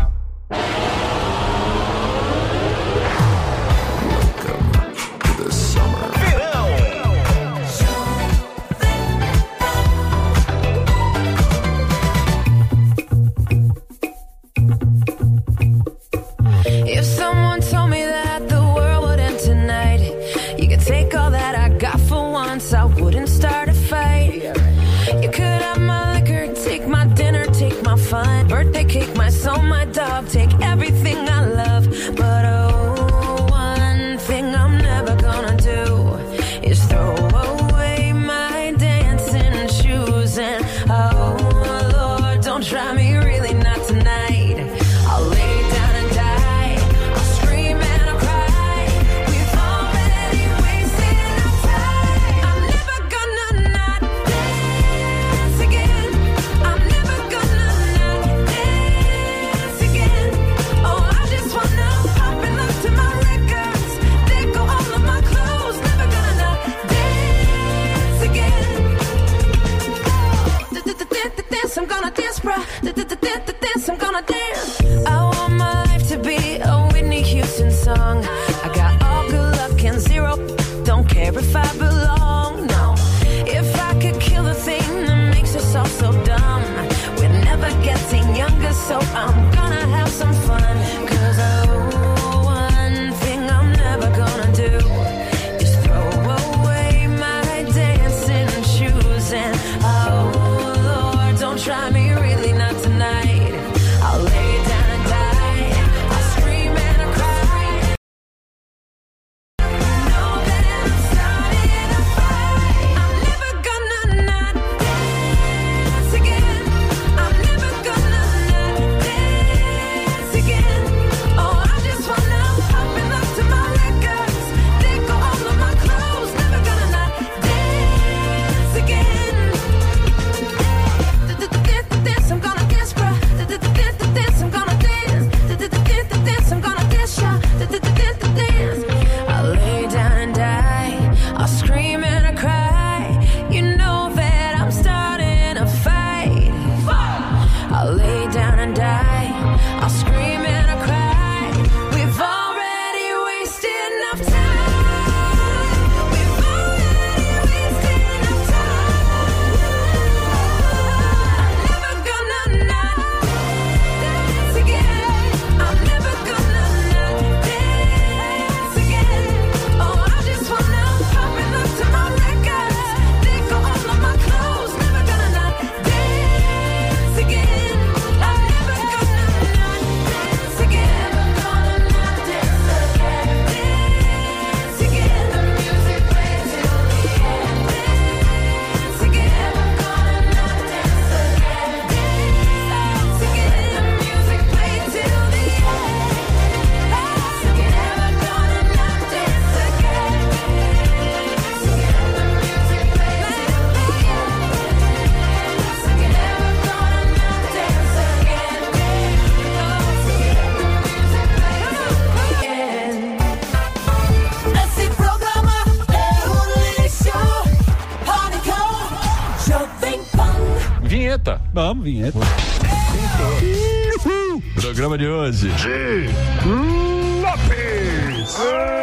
If someone told me that the world would end tonight, you could take all that I got for once, I wouldn't start a fight. You could have my liquor, take my dinner, take my fun, birthday cake, my soul, my dog, take everything I love. But oh, one thing I'm never gonna do is throw away my dancing shoes. And oh Lord, don't try me, really not tonight. I'll lay down and die. I'm gonna dance, bruh. Dance, I'm gonna dance. I want my life to be a Whitney Houston song. I got all good luck and zero. Don't care if I belong, no. If I could kill the thing that makes us all so dumb, we're never getting younger, so I'm gonna have some fun. Cause oh, one thing I'm never gonna do is throw away my dancing shoes. And oh, don't try me, really not tonight. I'll lay down and die. I'll scream and I'll cry. Know that I'm starting a fight. I'm never gonna not dance again. I'm never gonna not dance. vinheta. Programa de hoje. Lopes!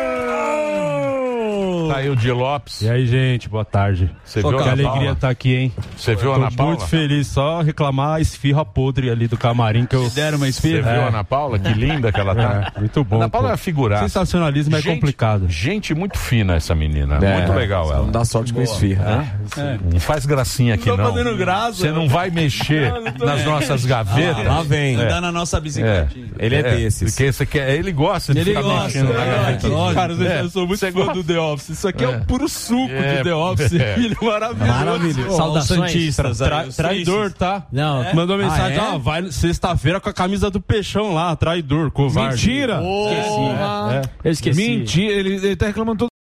Tá aí o Di Lopes. E aí, gente, boa tarde. Você Só viu que a Ana alegria Paula? estar aqui, hein? Você viu a Tô Ana Paula? muito feliz, só reclamar a esfirra podre ali do camarim que eu... deram uma Você viu a Ana Paula? Que linda que ela tá. É, muito bom. Ana Paula pô. é figuraça. Sensacionalismo Gente- é complicado. Gente muito fina essa menina. É, muito legal ela. Não dá sorte com esfirra. É. Não faz gracinha aqui, Não não. tô fazendo graça. Você não vai mexer Não, não tô nas vendo. nossas gavetas. Lá vem. Andar na nossa bicicletinha. Ele é desses. Porque esse aqui é- ele gosta de Ele ficar gosta, mexendo na é, gaveta. lógico. Cara, eu, É. eu sou muito Você fã gosta- do The Office. Isso aqui é, É. o puro suco É. de The Office. É. Filho maravilhoso. Maravilhoso. Ó, Saudações. os Santistas. Tra- Tra- traidor, tá? Não. É? Mandou mensagem, Ah, é? ó, vai sexta-feira com a camisa do Peixão lá, traidor, covarde. Mentira! Porra. É. Eu esqueci. Mentira, ele, ele tá reclamando todo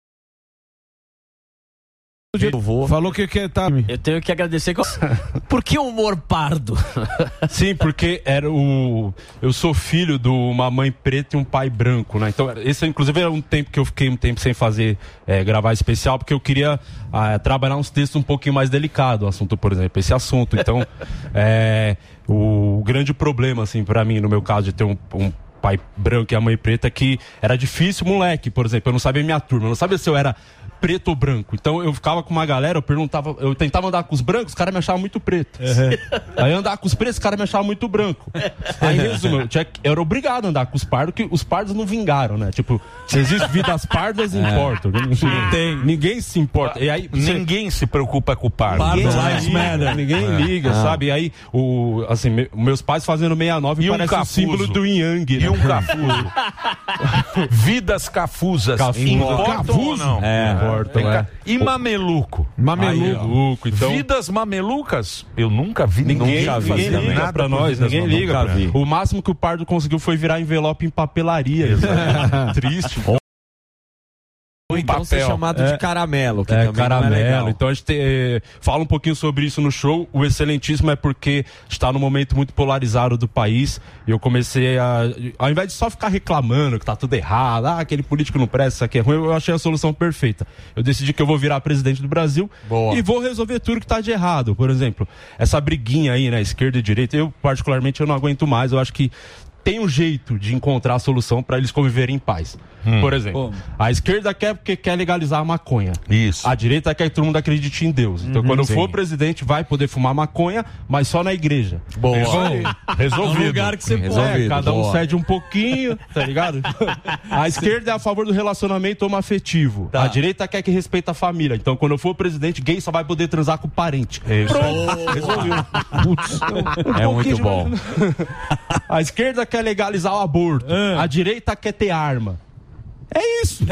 dia. Eu vou. Falou que quer tá. Eu tenho que agradecer. Com... Por que humor pardo? Sim, porque era o. Eu sou filho de uma mãe preta e um pai branco, né? Então, esse inclusive era um tempo que eu fiquei um tempo sem fazer é, gravar especial, porque eu queria ah, trabalhar uns textos um pouquinho mais delicados, o assunto, por exemplo, esse assunto. Então, é, o grande problema, assim, pra mim, no meu caso, de ter um, um pai branco e a mãe preta, é que era difícil, moleque, por exemplo, eu não sabia minha turma, eu não sabia se eu era preto ou branco. Então eu ficava com uma galera, eu perguntava, eu tentava andar com os brancos, os caras me achavam muito preto. Uhum. Aí andar com os pretos, os caras me achavam muito branco. Aí resumo, eu, tinha, eu era obrigado a andar com os pardos, que os pardos não vingaram, né? Tipo, se existe vidas pardas, É. importam. Não tem. Ninguém se importa. E aí, você, Ninguém se preocupa com o pardo. ninguém Pardo liga, lives matter. ninguém É. liga, Ah. sabe? E aí, o, assim, me- meus pais fazendo sessenta e nove E um parece o cafuso. símbolo do Yin Yang. E um cafuso. Vidas cafusas. Cafuso. Importam Cafuso? ou não? É, importam, Vem cá. é. E mameluco? Mameluco, então. Vidas mamelucas? Eu nunca vi Ninguém, nunca vi ninguém liga nada pra por nós, vidas ninguém liga. mamelucas. Pra... O máximo que o Pardo conseguiu foi virar envelope em papelaria. Triste. Ou então ser chamado de caramelo, que é, também caramelo. não é legal. Então a gente te- eh, fala um pouquinho sobre isso no show. O excelentíssimo é porque está num momento muito polarizado do país. E eu comecei a, ao invés de só ficar reclamando que tá tudo errado, ah, aquele político não presta, isso aqui é ruim, eu achei a solução perfeita. Eu decidi que eu vou virar presidente do Brasil Boa. e vou resolver tudo que tá de errado. Por exemplo, essa briguinha aí, né, esquerda e direita, eu particularmente eu não aguento mais. Eu acho que tem um jeito de encontrar a solução para eles conviverem em paz. Hum. Por exemplo, a esquerda quer porque quer legalizar a maconha. Isso. A direita quer que todo mundo acredite em Deus. Então, Uhum, quando eu sim. for presidente, vai poder fumar maconha, mas só na igreja. Boa. Resolvido. Resolvido. É um lugar que você Resolvido. pode. É, cada um Boa. cede um pouquinho, tá ligado? A esquerda é a favor do relacionamento homoafetivo. Tá. A direita quer que respeite a família. Então, quando eu for presidente, gay só vai poder transar com o parente. Isso. Pronto. Resolveu. Putz. É muito bom. A esquerda quer legalizar o aborto. A direita quer ter arma. É isso.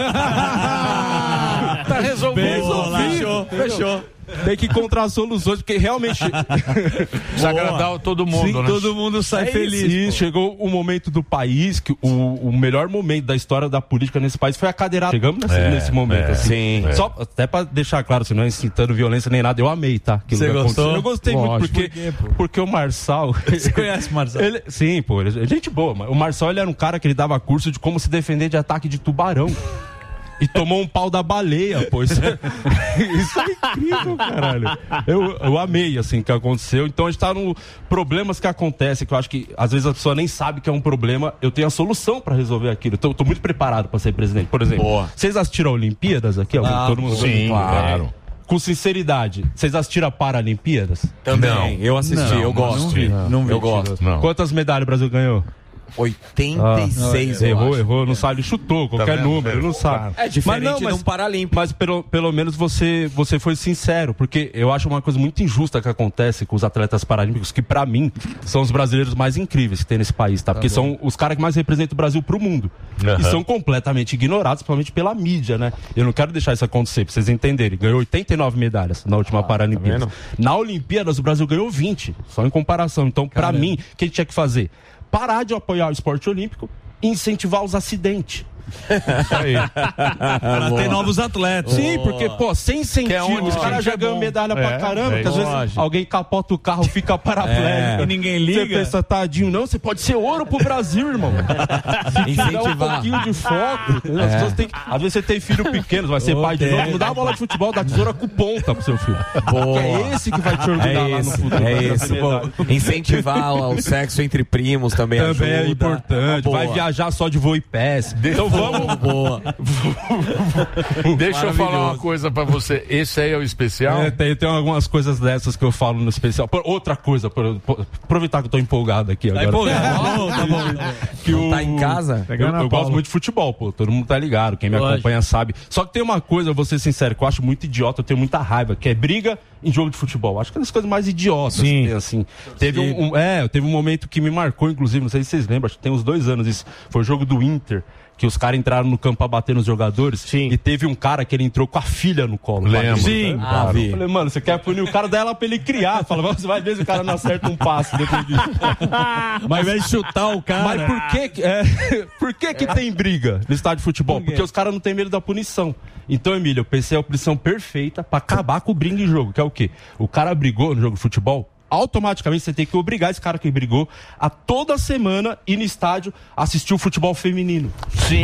Tá resolvido. Fechou, fechou. Tem que encontrar soluções, porque realmente. Precisa agradar todo mundo, Sim, né? todo mundo sai É feliz. isso, E pô. chegou o momento do país, que o, o melhor momento da história da política nesse país foi a cadeirada. Chegamos nesse, É, nesse momento, é, assim. sim, é. Só, até pra deixar claro, se não é incitando violência nem nada, eu amei, tá? Aquilo Você que gostou? aconteceu. Eu gostei muito, Lógico. porque, Por quê, pô? porque o Marçal. Você conhece o Marçal? Ele- sim, pô, ele é gente boa, mas o Marçal ele era um cara que ele dava curso de como se defender de ataque de tubarão. E tomou um pau da baleia, pô. Isso é, isso é incrível, caralho. Eu, eu amei, assim, o que aconteceu. Então a gente tá no problemas que acontecem, que eu acho que às vezes a pessoa nem sabe que é um problema. Eu tenho a solução pra resolver aquilo. Tô, tô muito preparado pra ser presidente. Por exemplo, Boa. vocês assistiram a Olimpíadas aqui? Alguém- Ah, todo mundo sim, claro. É, com sinceridade, vocês assistiram a Paralimpíadas? Também. Não. Eu assisti, Não, eu gosto. não vi, não vi. Eu gosto. Não. Quantas medalhas o Brasil ganhou? oitenta e seis, eu errou, acho. errou, não sabe, chutou qualquer vendo? número, não sabe. É diferente mas não, mas, de um Paralímpico. Mas pelo, pelo menos você, você foi sincero, porque eu acho uma coisa muito injusta que acontece com os atletas paralímpicos, que pra mim são os brasileiros mais incríveis que tem nesse país, tá? Porque são os caras que mais representam o Brasil pro mundo. Aham. E são completamente ignorados, principalmente pela mídia, né? Eu não quero deixar isso acontecer, pra vocês entenderem. Ganhou oitenta e nove medalhas na última Paralimpíada. Na Olimpíadas, o Brasil ganhou vinte, só em comparação. Então, pra mim, o que a gente tinha que fazer? Parar de apoiar o esporte olímpico e incentivar os acidentes. Isso aí. Pra ter novos atletas. Sim, porque, pô, sem incentivo, os caras já ganham medalha pra É, caramba, é porque às vezes lógico. alguém capota o carro, fica paraplégico. É. E ninguém liga. Você pensa, tadinho, não, você pode ser ouro pro Brasil, irmão. Se tiver um pouquinho de foco, entendeu? As É. pessoas têm que- às vezes você tem filho pequeno, vai ser Ô, pai de tem. novo, não dá uma bola de futebol, dá tesoura com ponta pro seu filho. Boa. Que é esse que vai te orgulhar É lá no isso, futuro. é pra isso. ter medalha. Incentivar o, o sexo entre primos também, Também ajuda. é importante. Boa. Vai viajar só de voo e pés. Então vamos. Boa. Deixa eu falar uma coisa pra você. Esse aí é o especial? É, tem, tem algumas coisas dessas que eu falo no especial. Por- outra coisa, por, por- aproveitar que eu tô empolgado aqui agora. empolgado? Tá bom, tá bom. Que o, Tá em casa? Eu, eu gosto muito de futebol, pô. Todo mundo tá ligado. Quem me Lógico. acompanha sabe. Só que tem uma coisa, eu vou ser sincero, que eu acho muito idiota, eu tenho muita raiva, que é briga em jogo de futebol. Acho que é uma das coisas mais idiotas que tem, assim. Teve um, um- é, teve um momento que me marcou, inclusive, não sei se vocês lembram, acho que tem uns dois anos isso. Foi o jogo do Inter. Que os caras entraram no campo pra bater nos jogadores. Sim. E teve um cara que ele entrou com a filha no colo. Lembro. Sim. Ah, Ah, vi. eu falei, mano, você quer punir o cara dela pra ele criar. Fala, você vai ver se o cara não acerta um passe depois disso. Mas ao invés de chutar o cara. Mas por que que- é, por que, que tem briga no estádio de futebol? Porque os caras não têm medo da punição. Então, Emílio, eu pensei a punição perfeita pra acabar com o brinco em jogo, que é o quê? O cara brigou no jogo de futebol, automaticamente você tem que obrigar esse cara que brigou a toda semana ir no estádio assistir o futebol feminino. Sim.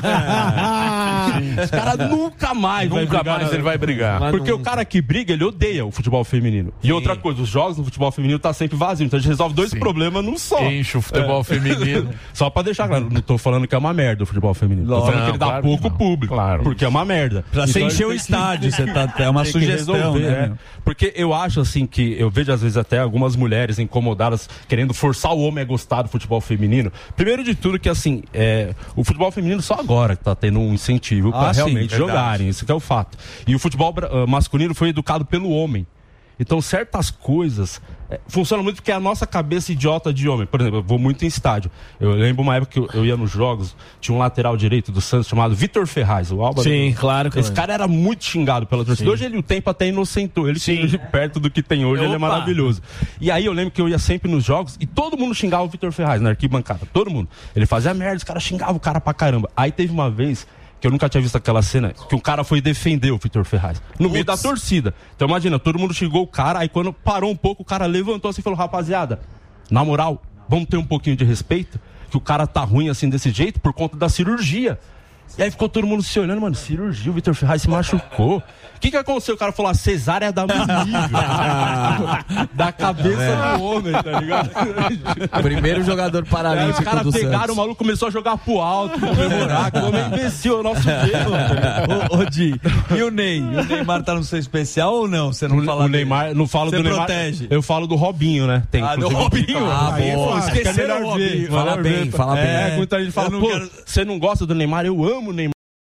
Os caras nunca mais vai Nunca brigar, mais né? ele vai brigar. Porque o cara que briga, ele odeia o futebol feminino. E outra coisa, os jogos no futebol feminino tá sempre vazio. Então a gente resolve dois Sim. problemas num só. Enche o futebol feminino. Só pra deixar claro, não tô falando que é uma merda o futebol feminino. Tô Lógico. falando que ele dá Não, claro que pouco não. público. Claro. Porque é uma merda. Pra você Então, encher o tem que- estádio, você tá, é uma tem que sugestão, resolver, né? é. Porque eu acho assim que eu vejo às vezes até algumas mulheres incomodadas querendo forçar o homem a gostar do futebol feminino. Primeiro de tudo que assim, é, o futebol feminino só agora que tá tendo um incentivo Ah, pra sim, realmente verdade. jogarem, isso que é o fato. E o futebol bra- ah, masculino foi educado pelo homem. Então certas coisas é, funcionam muito porque é a nossa cabeça idiota de homem. Por exemplo, eu vou muito em estádio. Eu lembro uma época que eu, eu ia nos jogos, tinha um lateral direito do Santos chamado Vitor Ferraz, o Álvaro. Sim, claro que Esse eu cara era muito xingado pela torcida. Hoje ele o tempo até inocentou. Ele sim. Perto do que tem hoje, ele é Opa. maravilhoso. E aí eu lembro que eu ia sempre nos jogos e todo mundo xingava o Vitor Ferraz na arquibancada. Todo mundo. Ele fazia merda, os caras xingavam o cara pra caramba. Aí teve uma vez que eu nunca tinha visto aquela cena, que um cara foi defender o Vitor Ferraz, no meio da torcida. Então imagina, todo mundo xingou o cara, aí quando parou um pouco, o cara levantou assim e falou, rapaziada, na moral, vamos ter um pouquinho de respeito, que o cara tá ruim assim desse jeito por conta da cirurgia. E aí ficou todo mundo se olhando, mano, cirurgia, o Vitor Ferraz se machucou. O que que aconteceu? O cara falou, a cesárea da nível da cabeça É. do homem, tá ligado? Primeiro jogador Aí paralímpico os caras do pegaram, Santos. o maluco começou a jogar pro alto, comemorar, que o homem é imbecil, é o nosso Deus. Ô, ô, Di, e o Ney? O Neymar tá no seu especial ou não? Você não O, fala o Neymar, não falo Você do Neymar. protege. Eu falo do Robinho, né? Tem, Ah, do inclusive, Robinho? Ah, Aí é boa. fácil. Esqueceram o Robinho. Fala melhor bem, ver. fala É, bem. muita gente fala, Eu não pô, quero- você não gosta do Neymar? Eu amo o Neymar.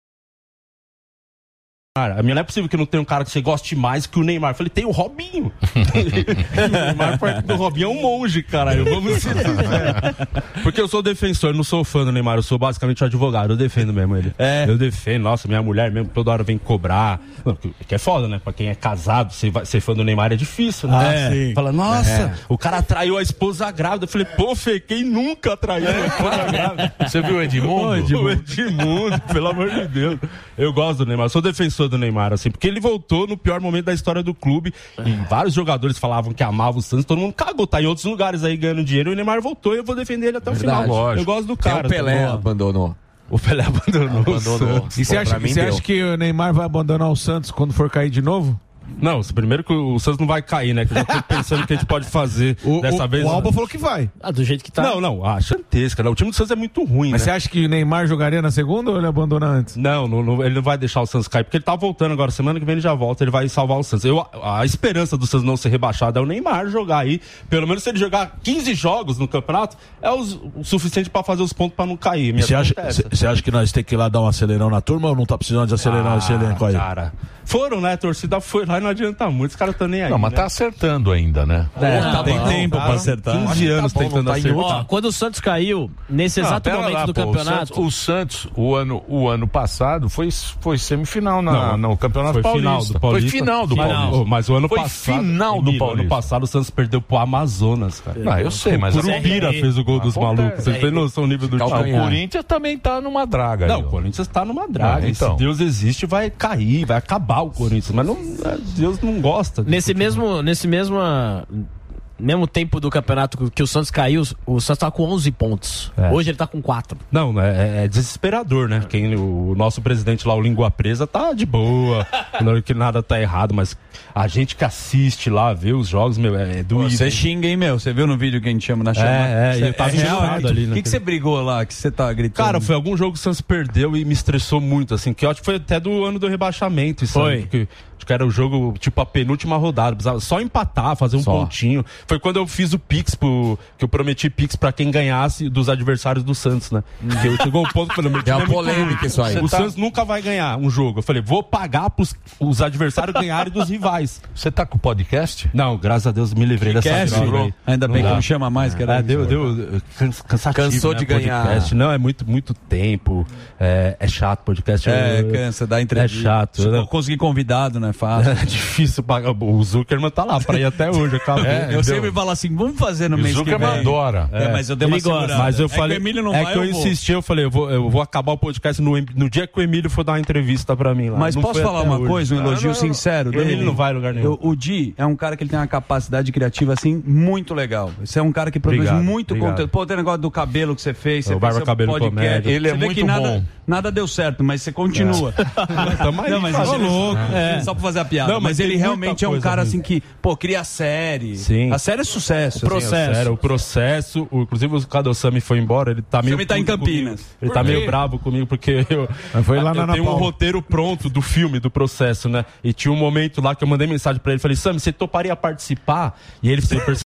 Cara, a minha não é possível que não tenha um cara que você goste mais que o Neymar. Eu falei, tem o Robinho. O Neymar perto do Robinho é um monge, caralho. Vamos ser sinceros. Porque eu sou defensor, eu não sou fã do Neymar, eu sou basicamente um advogado, eu defendo mesmo ele. É. Eu defendo, nossa, minha mulher mesmo toda hora vem cobrar. Não, que que é foda, né? Pra quem é casado, ser, vai- ser fã do Neymar é difícil, né? Ah, É. sim. Fala, nossa, É. o cara traiu a esposa grávida. Eu falei, pô, Fê, quem nunca traiu a esposa grávida? Você viu o Edmundo? Ô, Edmundo. O Edmundo, pelo amor de Deus. Eu gosto do Neymar, eu sou defensor do Neymar, assim, porque ele voltou no pior momento da história do clube. E vários jogadores falavam que amavam o Santos, todo mundo cagou. Tá em outros lugares aí ganhando dinheiro e o Neymar voltou e eu vou defender ele até o Verdade. final. Lógico. Eu gosto do Até cara. o Pelé tá bom? abandonou. O Pelé abandonou. o Abandonou. Santos. E você Pô, acha, pra mim você deu. acha que o Neymar vai abandonar o Santos quando for cair de novo? Não, primeiro que o Santos não vai cair, né? Que eu já tô pensando o que a gente pode fazer O, dessa o, vez. o Alba falou que vai. Ah, do jeito que tá. Não, não, ah, chantesca, né? O time do Santos é muito ruim, Mas né? você acha que o Neymar jogaria na segunda ou ele abandona antes? Não, não, não, ele não vai deixar o Santos cair, porque ele tá voltando agora, semana que vem ele já volta, ele vai salvar o Santos. Eu, a, a esperança do Santos não ser rebaixado é o Neymar jogar aí, pelo menos se ele jogar quinze jogos no campeonato, é os- o suficiente pra fazer os pontos pra não cair. Minha Você acha, pergunta é essa. você acha que nós temos que ir lá dar um acelerão na turma ou não tá precisando de acelerar Ah, esse elenco aí? Cara, Foram, né? A torcida foi lá e não adianta muito. Os caras estão nem aí. Não, mas né? tá acertando ainda, né? É, Tá tem bom, tempo cara. pra acertar. quinze anos Tá bom, tentando não tá em acertar. outra. Ó, quando o Santos caiu, nesse Não, exato pera momento lá, do pô, campeonato. O Santos, o, Santos, o, ano, o ano passado, foi, foi semifinal na, Não, no Campeonato foi final Paulista. do Paulista. Foi final do Mas, Paulista. ô, mas o ano foi passado. final do Emílio, Paulista. Ano passado o Santos perdeu pro Amazonas, cara. Não, eu sei, mas o Curupira fez o gol dos Acontece. malucos. Vocês têm noção do nível do Ah, time? o Corinthians também tá numa draga. Não, aí, o ó. Corinthians tá numa draga. Ah, então. Se Deus existe, vai cair, vai acabar o Corinthians. Mas não, Deus não gosta disso. Nesse mesmo, nesse mesmo, mesmo tempo do campeonato que o Santos caiu, o Santos tá com onze pontos. É. Hoje ele tá com quatro. Não, é, é desesperador, né? Quem, o nosso presidente lá, o Língua Presa, tá de boa, falando que nada tá errado, mas a gente que assiste lá, vê os jogos, meu, é doído. Você xinga, hein, meu? Você viu no vídeo que a gente chama na chamada? É, é, Cê- eu tava real, enjoado né? ali, O né? que que você brigou lá, que você tá gritando? Cara, foi algum jogo que o Santos perdeu e me estressou muito, assim, que eu acho que foi até do ano do rebaixamento, isso Foi. aí, porque acho que era o jogo, tipo, a penúltima rodada, precisava só empatar, fazer um Só. pontinho. Foi quando eu fiz o Pix, pro, que eu prometi Pix pra quem ganhasse dos adversários do Santos, né? Que eu chegou um ponto que eu falei, meu Tem time uma é muito polêmica ruim. isso aí. O Você tá- Santos nunca vai ganhar um jogo. Eu falei, vou pagar pros os adversários ganharem dos rivais. Você tá com o podcast? Não, graças a Deus me livrei dessa Podcast? droga aí. Ainda bem Não que dá. não chama mais, que era É, deu, isso. deu cansa- cansativo, Cansou né, de ganhar. podcast. Não, é muito, muito tempo. É, é chato podcast. É, Eu- cansa, dá entrevista. É chato. Se né? for conseguir convidado, não é fácil. É difícil pagar. O Zuckerman tá lá pra ir até hoje, acabou. É, eu sempre falo assim, vamos fazer no E o mês que Zuckerman vem. adora. É, mas eu dei uma Ele gosta. segurada. Mas eu É que falei, o Emílio não é vai, que eu, eu vou. insisti, eu falei, eu vou, eu vou acabar o podcast no, no dia que o Emílio for dar uma entrevista pra mim lá. Mas Não posso foi falar até uma hoje. coisa, um elogio Não, não, não. sincero O dele? Emílio não vai em lugar nenhum. Eu- o Di é um cara que ele tem uma capacidade criativa, assim, muito legal. Você é um cara que produz Obrigado, muito obrigado. conteúdo. Pô, tem negócio do cabelo que você fez, você É, o Barba fez seu Cabelo podcast. Comédia. Ele é Você vê muito que nada, bom. nada deu certo, mas você continua. Tamo aí, Não, mas fazendo ele- louco. É. Só pra fazer a piada. Não, mas, mas ele tem realmente muita é um coisa cara mesmo. assim que, pô, cria série. Sim. A série é sucesso. O processo. assim, o processo, o, inclusive o Kadosami foi embora, ele tá meio Sami tá em puto Campinas. comigo. Ele Por tá quê? meio bravo comigo porque eu, Mas foi lá eu na Ana tenho um Paula. roteiro pronto do filme, do processo, né? E tinha um momento lá que eu mandei mensagem pra ele, falei, Sami, você toparia participar? E ele você percebeu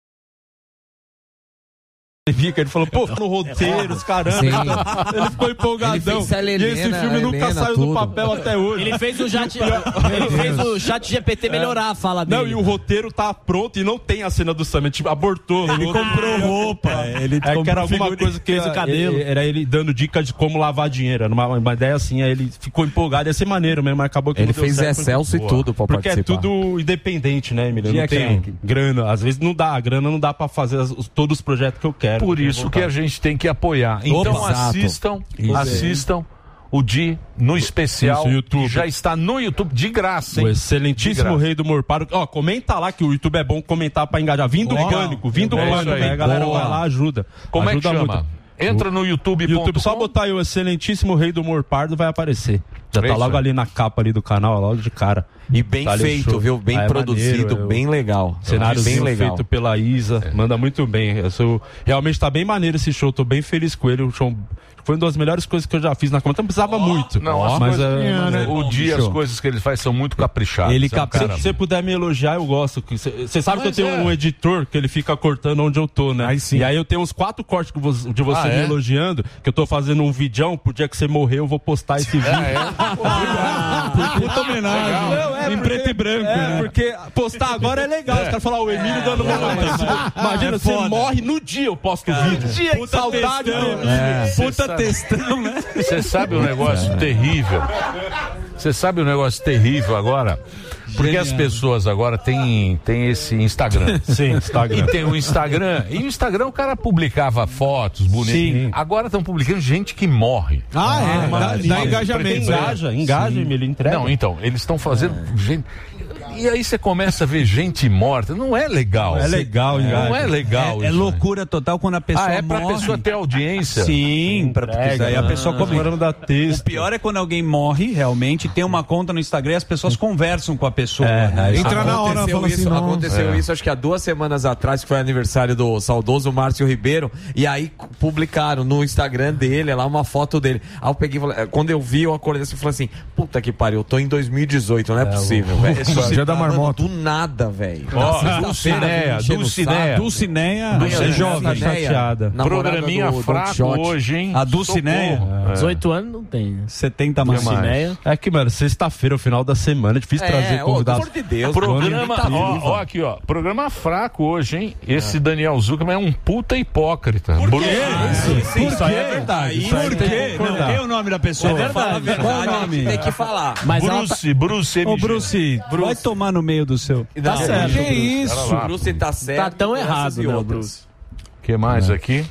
que ele falou, pô, no roteiro, os caramba. Sim. Ele ficou empolgadão. Ele fez a e esse Helena, filme a nunca Helena, saiu do tudo. papel até hoje. Ele fez o chat, ele fez o chat G P T melhorar a fala dele. Não, e o roteiro tá pronto e não tem a cena do Sam, tipo, abortou. Ele no- comprou roupa. Ele É que comprou era alguma figurinha, coisa que fez o cabelo. ele- era ele dando dica de como lavar dinheiro. Era uma, uma ideia assim, aí ele ficou empolgado. Ia ser maneiro mesmo, mas acabou que Ele não deu fez certo, foi Excelso muito e boa. tudo pra Porque participar. é tudo independente, né, Emílio? Dia Não tem crank. grana. Às vezes não dá, a grana não dá pra fazer as- os- todos os projetos que eu quero. Por Eu tenho isso que a vontade. gente tem que apoiar. Então Opa. assistam, Isso. assistam o Di no especial. Isso, YouTube. Que já está no YouTube de graça, hein? O excelentíssimo De graça. Rei do Morparo. Ó, comenta lá que o YouTube é bom comentar pra engajar. Vindo Legal. pânico, vindo É isso pânico, aí. né? A galera Boa. vai lá, ajuda. Como é que ajuda chama? muito. Entra no YouTube. YouTube, só botar aí o excelentíssimo Rei do Morpardo vai aparecer. Já É tá isso logo aí. ali na capa ali do canal, logo de cara. E bem Tá ali feito, show. viu? Bem Ah, é produzido, maneiro, eu- bem legal. Cenário bem bem legal. feito pela Isa, manda muito bem. Eu sou, realmente tá bem maneiro esse show, tô bem feliz com ele. O show foi uma das melhores coisas que eu já fiz na cama. Não precisava muito. Não, as mas coisas- é, maneiro. o Di, as Show. coisas que ele faz são muito caprichadas. Ele é um capricha. cara- Se você puder me elogiar, eu gosto. Você sabe Mas que eu tenho é. um editor que ele fica cortando onde eu tô, né? Aí sim. E aí eu tenho uns quatro cortes que vo- de você Ah, me é? elogiando, que eu tô fazendo um vidão, pro dia que você morrer eu vou postar esse vídeo. Puta homenagem. Não, é em porque- preto e branco, É, né? porque postar agora é legal. Os caras falam, o Emílio dando uma Imagina, É você foda. morre no dia eu posto o vídeo. Puta saudade do textão. Emílio. É. Puta textão, né? Você sabe um negócio terrível? Você sabe um negócio terrível agora? Porque as pessoas agora têm, têm esse Instagram. Sim, Instagram. E tem o Instagram. E no Instagram o cara publicava fotos bonitas. Sim. Agora estão publicando gente que morre. Ah, é. Uma- Dá, uma- dá engajamento. Engaja, engaja, Emílio, entrega. Não, então, eles estão fazendo gente. E aí você começa a ver gente morta. Não é legal. É legal, Não engaja. é legal É, isso. é loucura total quando a pessoa Ah, é pra morre. pessoa ter audiência? Sim, pra, porque Entrega, daí a né? pessoa Ah, comenta. agora não dá texto. O pior é quando alguém morre, realmente, tem uma conta no Instagram e as pessoas conversam com a pessoa. É, né? é, Entra na hora, Aconteceu fala assim, isso, não. aconteceu É. isso acho que há duas semanas atrás, que foi aniversário do saudoso Márcio Ribeiro, e aí c- publicaram no Instagram dele, lá uma foto dele. Aí eu peguei, e falei- quando eu vi, eu acordei assim e falei assim, puta que pariu, eu tô em dois mil e dezoito, não é, possível, velho. Dia da marmota. Do nada, velho. Ó, Dulcineia, Dulcineia. Dulcineia. Dulcineia. Jovem, chateada. Programinha fraco hoje, hein? A Dulcineia. É. dezoito anos não tem. setenta mais. mais. É que, mano, sexta-feira, o final da semana, é difícil É, trazer ô, convidados. pelo amor de Deus, programa, Tá ó, viva. ó, aqui, ó. Programa fraco hoje, hein? Esse Daniel Zuckerman é um puta hipócrita. Por Bruno- quê? Isso, Por isso aí quê? é verdade. Por Isso aí quê? tem que concordar. Não, tem o nome da pessoa. É verdade. Fala a verdade, Qual o nome? Tem que falar. Mas ela Bruce, tá- Bruce Ô, M G. Bruce, vai tomar no meio do seu. Tá certo. Que Bruce. isso? O Bruce tá certo. Tá tão essas errado, e né, o outras. Bruce? O que mais aqui?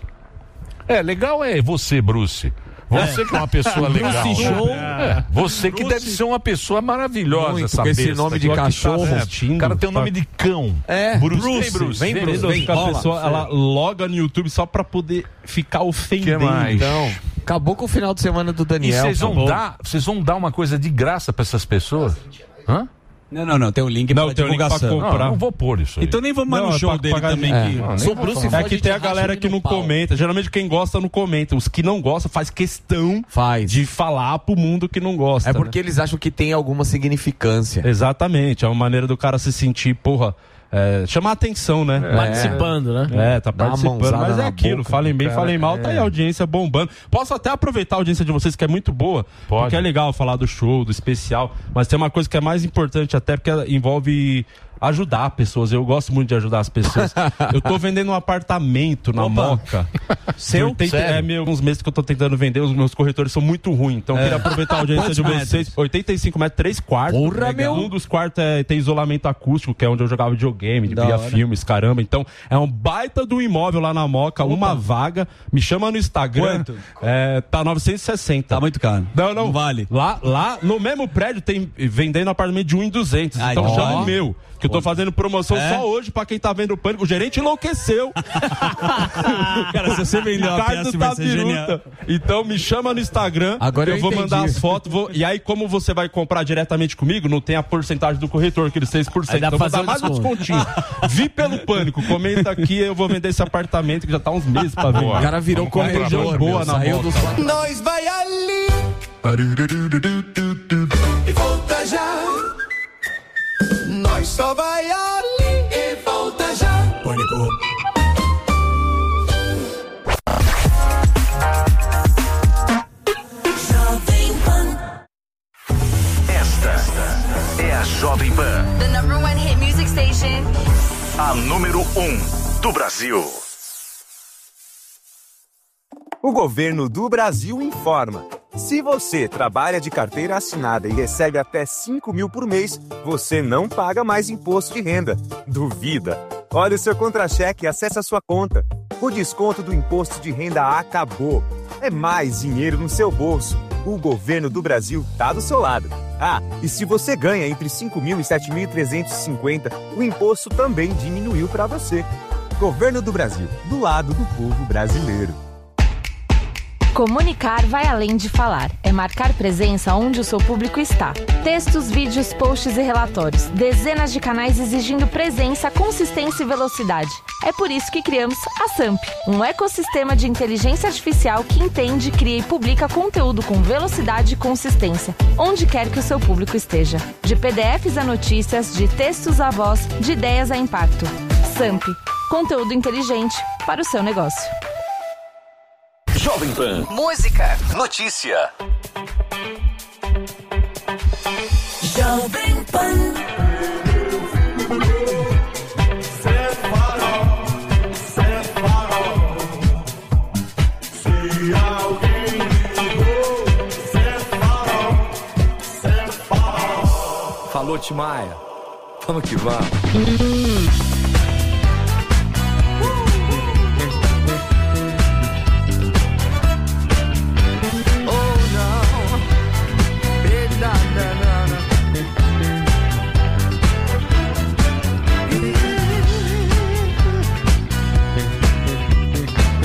É, legal é você, Bruce. Você que é uma pessoa legal. Bruce Show. É, você que deve ser uma pessoa maravilhosa, Muito, essa com esse besta nome de aqui. cachorro. É, o cara tem o nome de cão. É, Bruce. Bruce. Vem, Bruce. Vem, Vem, Bruce. Bruce. Vem. Que a Rola. pessoa, ela loga no YouTube só pra poder ficar ofendendo. mais? Então, acabou com o final de semana do E Daniel. vocês vão, acabou. dar, vocês vão dar uma coisa de graça pra essas pessoas? Hã? Não, não, não. Tem um link Não, pra tem um link pra divulgação. comprar. Não, não vou pôr isso aí. Então nem vamos mais Não, no é show pra dele pagar também. ninguém. Que... Não, nem Sou vou Bruce falar. É que tem a galera que não comenta. Geralmente quem gosta não comenta. Os que não gostam faz questão Faz. de falar pro mundo que não gosta. É porque né? eles acham que tem alguma significância. Exatamente. É uma maneira do cara se sentir, porra, é, chamar atenção, né? Participando, né? É, tá Dá uma participando. mãozada Mas é na aquilo, boca falem do bem, cara. falem mal, tá aí a audiência bombando. Posso até aproveitar a audiência de vocês, que é muito boa, Pode. porque é legal falar do show, do especial, mas tem uma coisa que é mais importante até, porque envolve ajudar pessoas. Eu gosto muito de ajudar as pessoas. Eu tô vendendo um apartamento na Moca. Seu? Tem, Sério? é meu, uns meses que eu tô tentando vender, os meus corretores são muito ruins. Então eu queria aproveitar a audiência de Quantos vocês. oitenta e cinco metros, três quartos. Porra, Legal. meu. Um dos quartos é, tem isolamento acústico, que é onde eu jogava videogame, Da via hora. filmes, caramba. Então é um baita do imóvel lá na Moca, uma vaga. Me chama no Instagram. Quanto? É, tá novecentos e sessenta. Tá muito caro. Não, não. Não vale. Lá, lá no mesmo prédio tem vendendo apartamento de um e duzentos. Ai, Então ó. chama o meu. Que eu tô fazendo promoção É? só hoje pra quem tá vendo o Pânico. O gerente enlouqueceu. Cara, se você vender uma Ricardo peça, vai tá ser genial. biruta. Então me chama no Instagram. Agora eu, eu vou entendi. mandar as fotos. Vou... E aí, como você vai comprar diretamente comigo, não tem a porcentagem do corretor, aqueles seis por cento. Aí dá Então pra eu vou dar fazer mais um uns desconto. pontinhos. Vi pelo Pânico. Comenta aqui, eu vou vender esse apartamento que já tá uns meses pra ver. O cara virou Vamos comprar corredor, boa meu, na saiu Moca. dos... Nós vai ali e volta já. Nós só vai ali e volta já. Pânico. Jovem Pan. Esta é a Jovem Pan, The number one hit music station. a número um do Brasil. O governo do Brasil informa. Se você trabalha de carteira assinada e recebe até cinco mil por mês, você não paga mais imposto de renda. Duvida? Olha o seu contra-cheque e acesse a sua conta. O desconto do imposto de renda acabou. É mais dinheiro no seu bolso. O governo do Brasil está do seu lado. Ah, e se você ganha entre cinco mil e sete mil trezentos e cinquenta, o imposto também diminuiu para você. Governo do Brasil, do lado do povo brasileiro. Comunicar vai além de falar. É marcar presença onde o seu público está. Textos, vídeos, posts e relatórios. Dezenas de canais exigindo presença, consistência e velocidade. É por isso que criamos a Samp, um ecossistema de inteligência artificial que entende, cria e publica conteúdo com velocidade e consistência, onde quer que o seu público esteja. De P D Fs a notícias, de textos a voz, de ideias a impacto. Samp, conteúdo inteligente para o seu negócio. Jovem Pan. Música. Notícia. Jovem Pan. Falou, Timaya. Vamos que vamos.